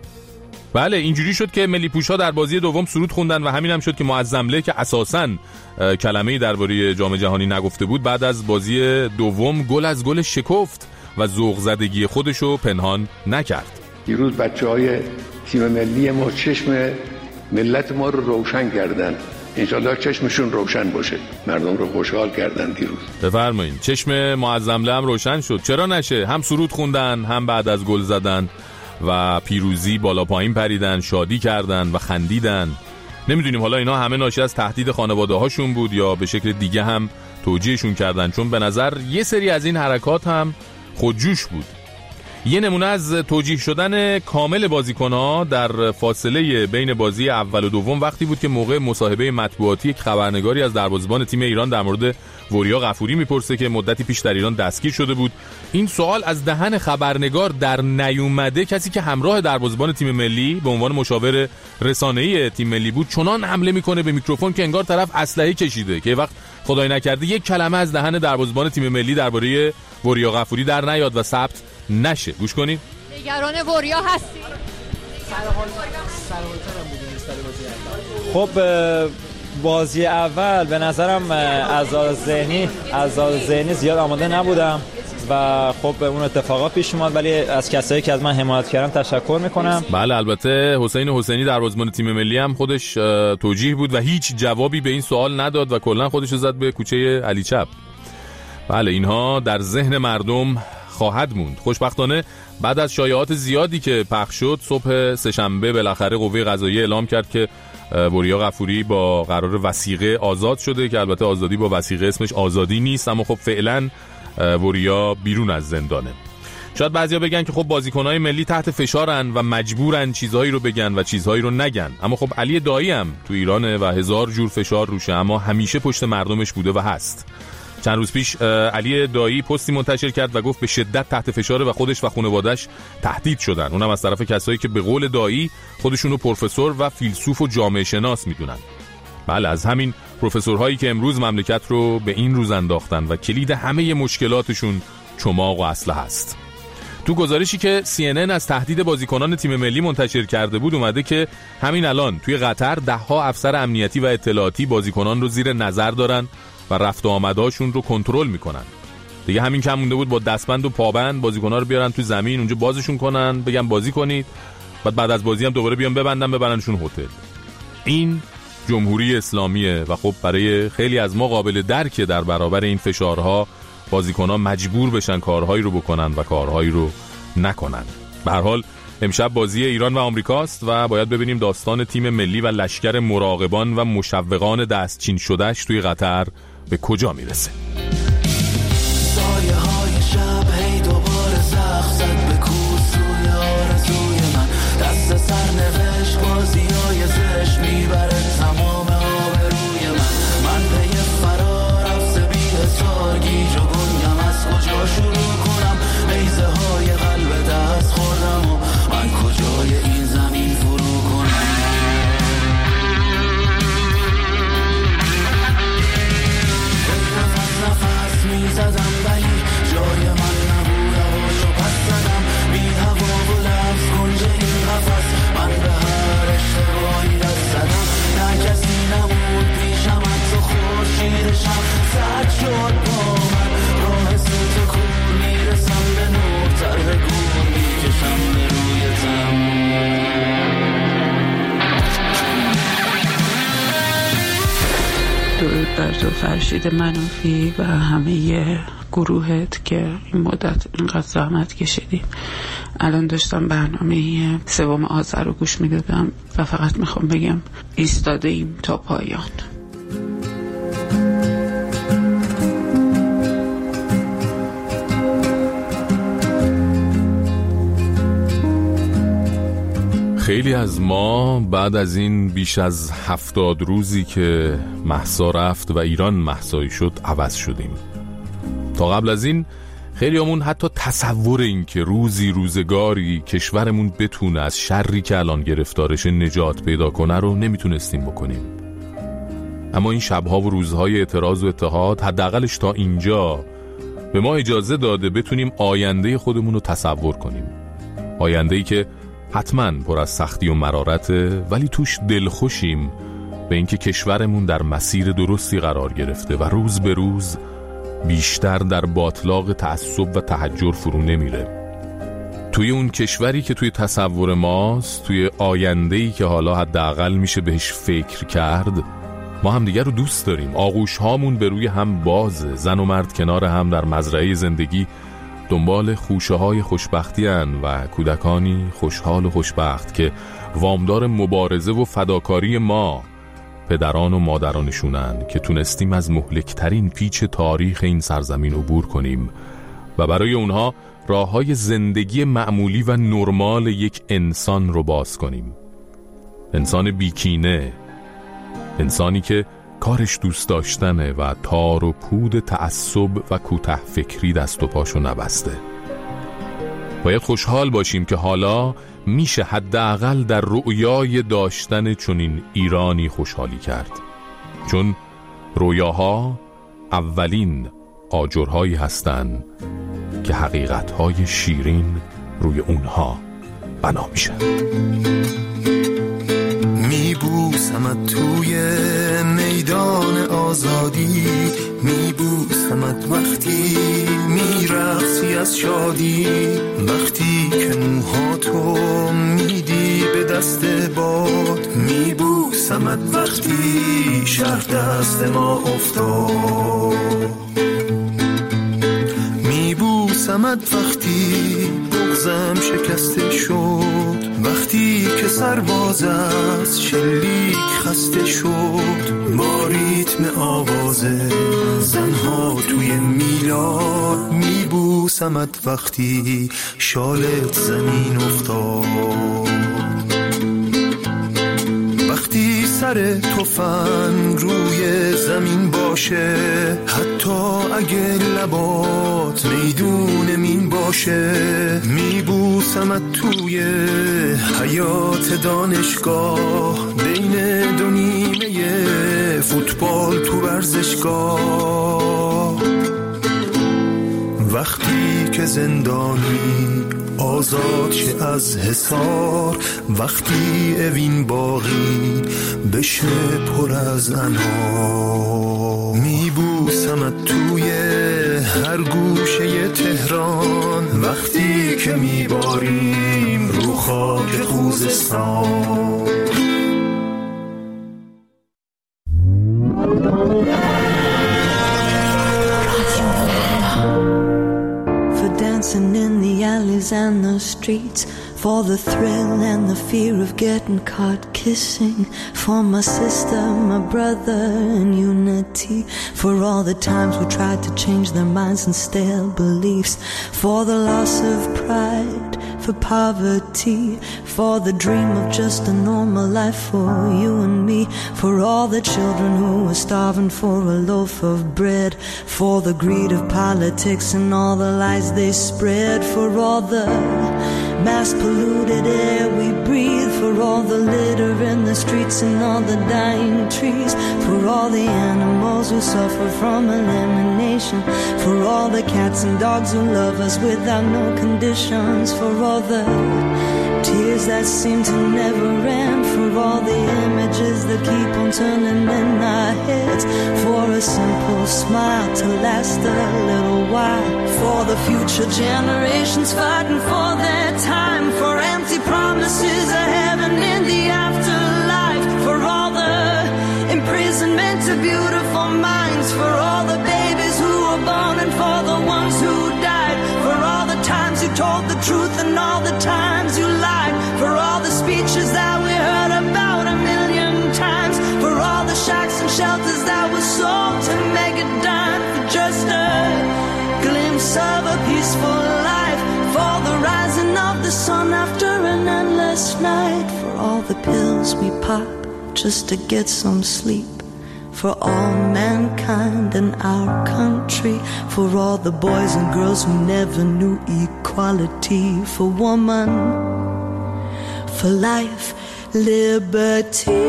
بله اینجوری شد که ملی پوشا در بازی دوم سرود خوندن و همین هم شد که معظمله که اساساً کلمه‌ای درباره جام جهانی نگفته بود بعد از بازی دوم گل از گل شکفت و ذوق زدگی خودشو پنهان نکرد. دیروز بچه‌های تیم ملی ما چشم ملت ما رو روشن کردن، انشالله چشمشون روشن باشه. مردم رو خوشحال کردن دیروز. بفرمایید. چشم معظمله هم روشن شد، چرا نشه؟ هم سرود خوندن، هم بعد از گل زدن و پیروزی بالا پایین پریدن، شادی کردن و خندیدن. نمیدونیم حالا اینا همه ناشی از تهدید خانواده هاشون بود یا به شکل دیگه هم توجیهشون کردن، چون به نظر یه سری از این حرکات هم خودجوش بود. یه نمونه از توجیه شدن کامل بازیکن‌ها در فاصله بین بازی اول و دوم وقتی بود که موقع مصاحبه مطبوعاتی یک خبرنگاری از دروازه‌بان تیم ایران در مورد وریا غفوری میپرسه که مدتی پیش در ایران دستگیر شده بود. این سوال از دهن خبرنگار در نیومده کسی که همراه دروازه‌بان تیم ملی به عنوان مشاور رسانه‌ای تیم ملی بود چنان حمله میکنه به میکروفون که انگار طرف اسلحه کشیده که وقت خدای نکرده یک کلمه از دهن دروازه‌بان تیم ملی درباره وریا غفوری در نیاد و ثبت نشه. گوش کنید. نگران وریا هستی؟ خب بازی اول به نظرم از ذهنی زیاد آماده نبودم و خب اون اتفاقا پیش اومد، ولی از کسایی که از من حمایت کردن تشکر میکنم. بله البته حسین حسینی دروازه‌بان تیم ملی هم خودش توجیه بود و هیچ جوابی به این سوال نداد و کلا خودش رو زد به کوچه علی چپ. بله اینها در ذهن مردم خواهد موند. خوشبختانه بعد از شایعات زیادی که پخش شد صبح سه‌شنبه بالاخره قوه قضاییه اعلام کرد که وریا غفوری با قرار وثیقه آزاد شده که البته آزادی با وثیقه اسمش آزادی نیست، اما خب فعلا وریا بیرون از زندانه. شاید بعضیا بگن که خب بازیکن‌های ملی تحت فشارن و مجبورن چیزهایی رو بگن و چیزهایی رو نگن، اما خب علی دایی هم تو ایرانه و هزار جور فشار روشه، اما همیشه پشت مردمش بوده و هست. چند روز پیش علی دایی پستی منتشر کرد و گفت به شدت تحت فشار و خودش و خانواده‌اش تهدید شدن، اونم از طرف کسایی که به قول دایی خودشونو پروفسور و فیلسوف و جامعه شناس میدونن. بله، از همین پروفسورهایی که امروز مملکت رو به این روز انداختن و کلید همه مشکلاتشون چماق و اسلحه است. تو گزارشی که CNN از تهدید بازیکنان تیم ملی منتشر کرده بود اومده که همین الان توی قطر 10 افسر امنیتی و اطلاعاتی بازیکنان رو زیر نظر دارن و رفت و آمدهاشون رو کنترل میکنن. دیگه همین کم مونده بود با دستبند و پابند بازیکن‌ها رو بیارن تو زمین، اونجا بازشون کنن، بگن بازی کنید، بعد از بازی هم دوباره بیان ببرنشون هتل. این جمهوری اسلامیه و خب برای خیلی از ما قابل درکه در برابر این فشارها بازیکن‌ها مجبور بشن کارهایی رو بکنن و کارهایی رو نکنن. به هر حال امشب بازی ایران و آمریکاست و باید ببینیم داستان تیم ملی و لشکر مراقبان و مشوقان دستچین شدهش توی قطر به کجا میرسه. سایه های شب هی دوباره زخم زد به کوسوی آرزوی من، دست سر نوشت بازی های زشت میبره تمام آبروی من به یه فرار افز بی حسار گیج و گنگم، از کجا شروع کنم بیزه های قلب دست خوردم و من کجای این زمین فرو کنم. نفس نفس میزدم بلی جای من نبود، هواشو پس زدم بی هوا و لفظ کنج این قفس، من به هر اشتباهی دست زدم، نه کسی نبود پیشم از و خورشیدشم سرد شد با من، راه سوت کور میرسم به نور، طرح گور میکشم به روی تم. درود بر تو فرشید منوفی و همه گروهت که این مدت اینقدر زحمت کشیدیم. الان داشتم برنامه 3 آذر رو گوش میدادم و فقط میخوام بگم ایستاده ایم تا پایان. خیلی از ما بعد از این بیش از 70 روزی که مهسا رفت و ایران مهسایی شد عوض شدیم. تا قبل از این خیلیامون حتی تصور این که روزگاری کشورمون بتونه از شری که الان گرفتارش نجات پیدا کنه رو نمیتونستیم بکنیم. اما این شبها و روزهای اعتراض و اتحاد حداقلش تا اینجا به ما اجازه داده بتونیم آینده خودمون رو تصور کنیم. آینده‌ای که حتما پر از سختی و مرارته، ولی توش دلخوشیم به اینکه کشورمون در مسیر درستی قرار گرفته و روز به روز بیشتر در باطلاق تعصب و تحجر فرو نمیره. توی اون کشوری که توی تصور ماست، توی آینده‌ای که حالا حداقل میشه بهش فکر کرد، ما هم دیگر رو دوست داریم. آغوش هامون به روی هم بازه، زن و مرد کنار هم در مزرعه زندگی دنبال خوشه های خوشبختی هن و کودکانی خوشحال و خوشبخت که وامدار مبارزه و فداکاری ما پدران و مادرانشونن که تونستیم از مهلکترین پیچ تاریخ این سرزمین عبور کنیم و برای اونها راه های زندگی معمولی و نرمال یک انسان رو باز کنیم. انسان بیکینه، انسانی که کارش دوست داشتنه و تار و پود تعصب و کوته فکری دست و پاشو نبسته. باید خوشحال باشیم که حالا میشه حداقل در رؤیای داشتن چنین ایرانی خوشحالی کرد، چون رویاها اولین آجرهایی هستن که حقیقتهای شیرین روی اونها بنا میشه. میبوسمت توی میدان آزادی، میبوسمت وقتی میرقصی از شادی، وقتی که موهاتو میدی به دست باد، میبوسمت وقتی شهر دست ما افتاد، میبوسمت وقتی بغضم شکسته شد، وقتی که سرباز از شلیک خسته شد، با ریتم آواز زنها توی میلاد، میبوسمت وقتی شالت زمین افتاد، وقتی سر تفنگ روی زمین باشه، حتی اگه لبات میدون مین باشه، میبوسمت توی حیات دانشگاه بین دو نیمه دانشگاه، وقتی که زندانی آزاد شه از حصار، وقتی اوین باغی بشه پر از انار، میبوسمت توی هر گوشه تهران، وقتی که میباریم رو خاک خوزستان. Dancing in the alleys and the streets, for the thrill and the fear of getting caught kissing, for my sister, my brother in unity, for all the times we tried to change their minds and stale beliefs, for the loss of pride, for poverty, for the dream of just a normal life for you and me, for all the children who were starving for a loaf of bread, for the greed of politics and all the lies they spread, for all the mass polluted air we breathe, for all the litter in the streets and all the dying trees, for all the animals who suffer from elimination, for all the cats and dogs who love us without no conditions, for all the tears that seem to never end, for all the images that keep on turning in our heads, for a simple smile to last a little while, for the future generations fighting for their time, for empty promises of heaven in the afterlife, for all the imprisonment of beautiful minds, for all the babies who were born and for the ones who died, for all the times you told the truth and all the times you lied, for all the speeches that we heard about a million times, for all the shacks and shelters that were sold to make a dime for just a glimpse of a peaceful life, for the rising of the sun after an endless night, for all the pills we pop just to get some sleep, for all mankind in our country, for all the boys and girls who never knew equality, for woman, for life, liberty.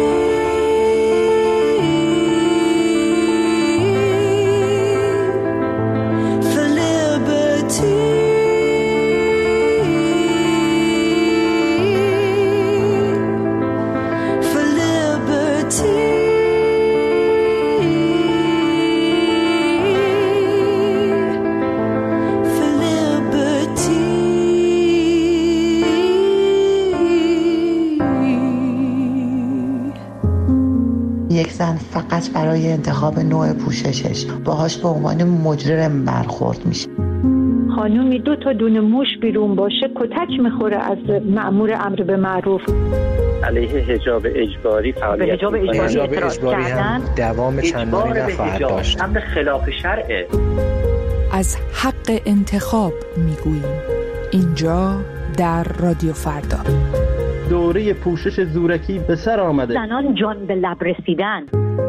یک زن فقط برای انتخاب نوع پوششش باهاش به عنوان مجرم برخورد میشه. خانومی 2 تا دونه موش بیرون باشه کتک میخوره از مأمور امر به معروف. علیه حجاب اجباری فعالیت حجاب اجباری هم دوام چندانی نخواهد داشت. امر خلاف شرعه. از حق انتخاب میگوییم اینجا در رادیو فردا. دوره پوشش زورکی به سر آمده. زنان جان به لب رسیدن.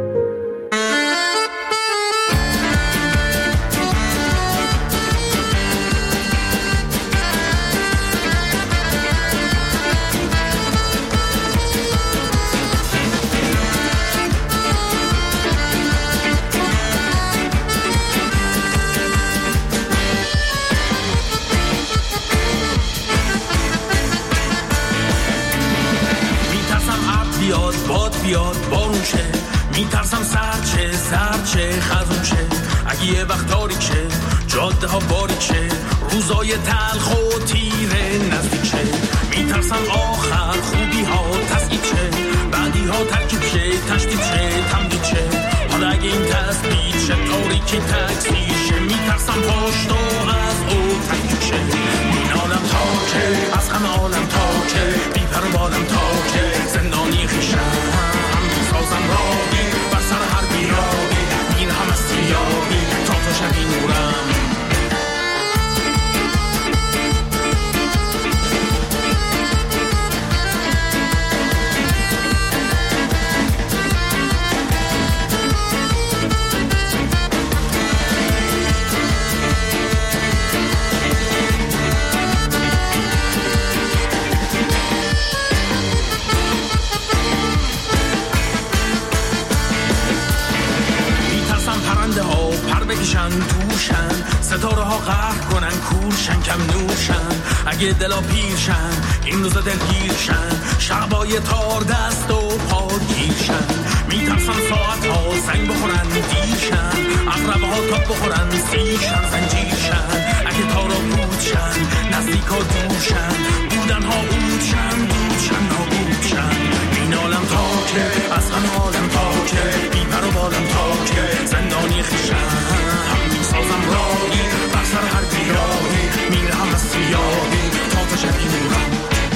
بیاد بارون شه، میترسم سرچه خزون شه، اگه یه وقت تاریک شه جاده ها باریک شه، روزای تلخ و تیره نزدیک شه، میترسم آخر خوبی ها تسکید شه، بعدی ها ترکیب شه تشدید شه تمدید شه، حالا اگه این تسبید شه تاریکی تکسیر شه، میترسم پاشتو از او تکیب شه، این عالم تاکه از همه عالم تاکه، بیپر و بالم تاکه زندانی خیشم سازم راهی بر سر هر بیراهی، این هم از سیاهی تا تو شبی نورم. قهر کنن کورشن کم نورشن اگه دلا پیرشن این روزا دلگیرشن شبای تار دست و پا گیرشن میترسن ساعت ها زنگ بخورن دیرشن اقربه ها تا بخورن سیشن زنجیرشن اگه تارا بودشن نزدیک ها دورشن بودن ها بودشن بودشن نابودشن این عالم تا که از هم عالم تا که بی پر و بالم تا که زندانی خیشن هم میسازم راهی بر سر هر گیاهی میره هم از سیاهی تا تا شبی نورم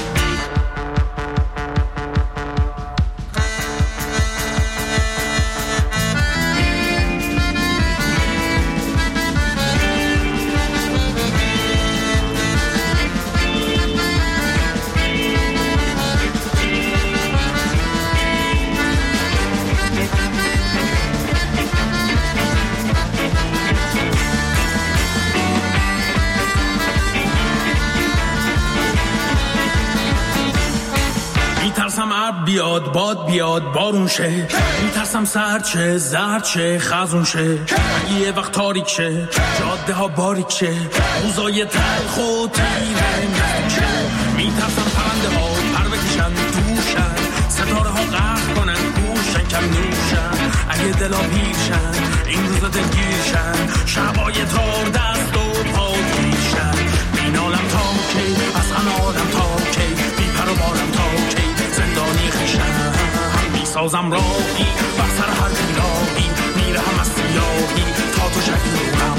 میترسم عرب بیاد باد بیاد بارون شه میترسم سرد شه زرد شه خزون شه یه وقت تاریک شه جاده ها باریک شه روزای تلخ و تیره شه میترسم پرنده ها پر بکشن دوشن ستاره ها قهر کنن گوشن کم نوشن اگه دلا پیرشن این روزا دلگیرشن شبای تار دست و پا گیرشن این عالم تا کی از همه عالم تا کی بی پر و بالم تا کی زندانی خیشن میسازم راهی بر سر هر گیاهی میره هم از سیاهی تا تو شبی نورم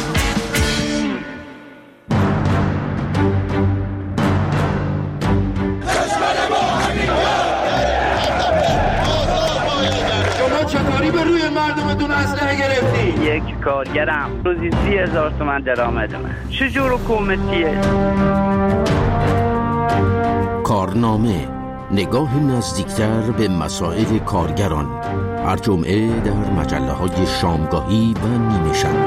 شما چطوری به روی مردمتون اسلحه گرفتی؟ یک کارگرم روزی 30,000 تومان درآمدمه. چجور حکومتیه؟ کارنامه، نگاه نزدیکتر به مسائل کارگران، هر جمعه در مجله‌های شامگاهی و نیمه شب.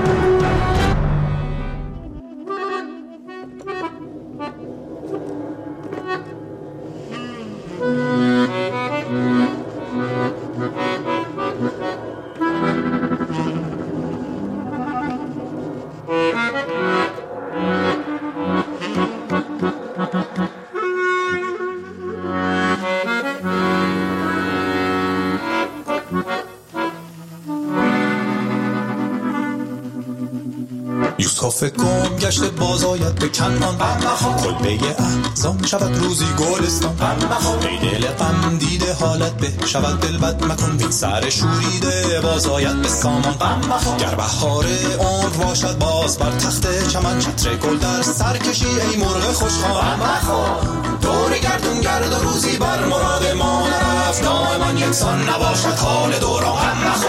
یوسف گم گشته بازاید به کنعان کلبه احزان شود روزی گلستان ای دل غم دیده حالت به شود دل بد مکن بین سر شوریده بازاید به سامان گر بهار عمر باشد باز بر تخت چمن چتر گل در سر کشی ای مرغ خوشخوان دور گردون گرد و روزی بر مراد ما نرفت دائما یکسان نباشد حال دوران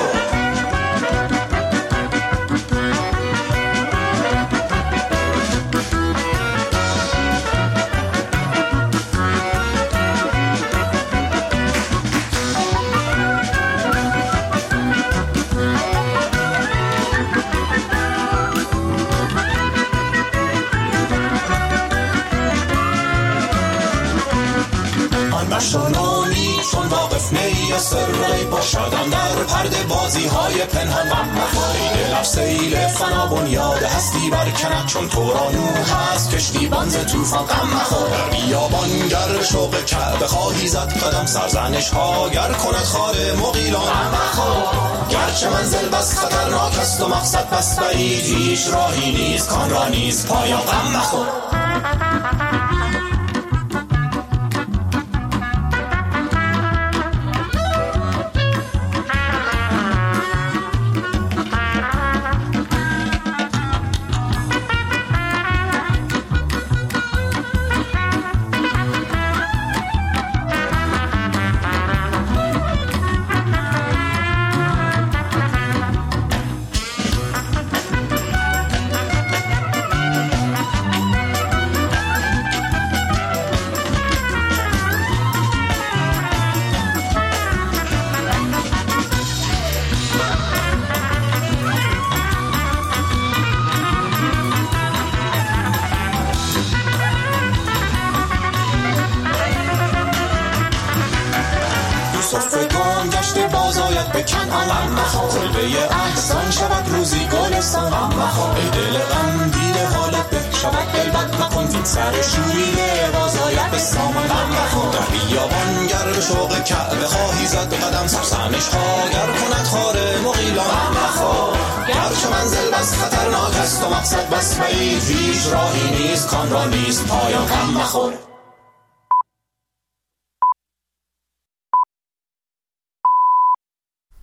مشالانی چون واقف نی سری باشدن در پرده بازی های پنهان ای دل سیل فنا بنیاد هستی برکند چون تورانو هست کشتی بانز توفان غم مخور در بیابان گر شوق کعبه خواهی زد قدم سرزنش ها گر کند خار مغیلان گرچه منزل بس خطرناک است و مقصد بس بعید هیچ راهی نیست کان را نیست پایان غم مخور بازاید به کنعان غم مخور کلبه احزان شود روزی گلستان غم مخور ای دل غم دیده حالت به شود دل بد مکن این سر شوریده بازاید به سامان غم مخور در بیابان گر به شوق کعبه خواهی زد قدم سرسنش خواگر کند خار مغیلان غم مخور گرچه منزل بس خطرناک است و مقصد بس بعید هیچ راهی نیست کان را نیست پایان غم مخور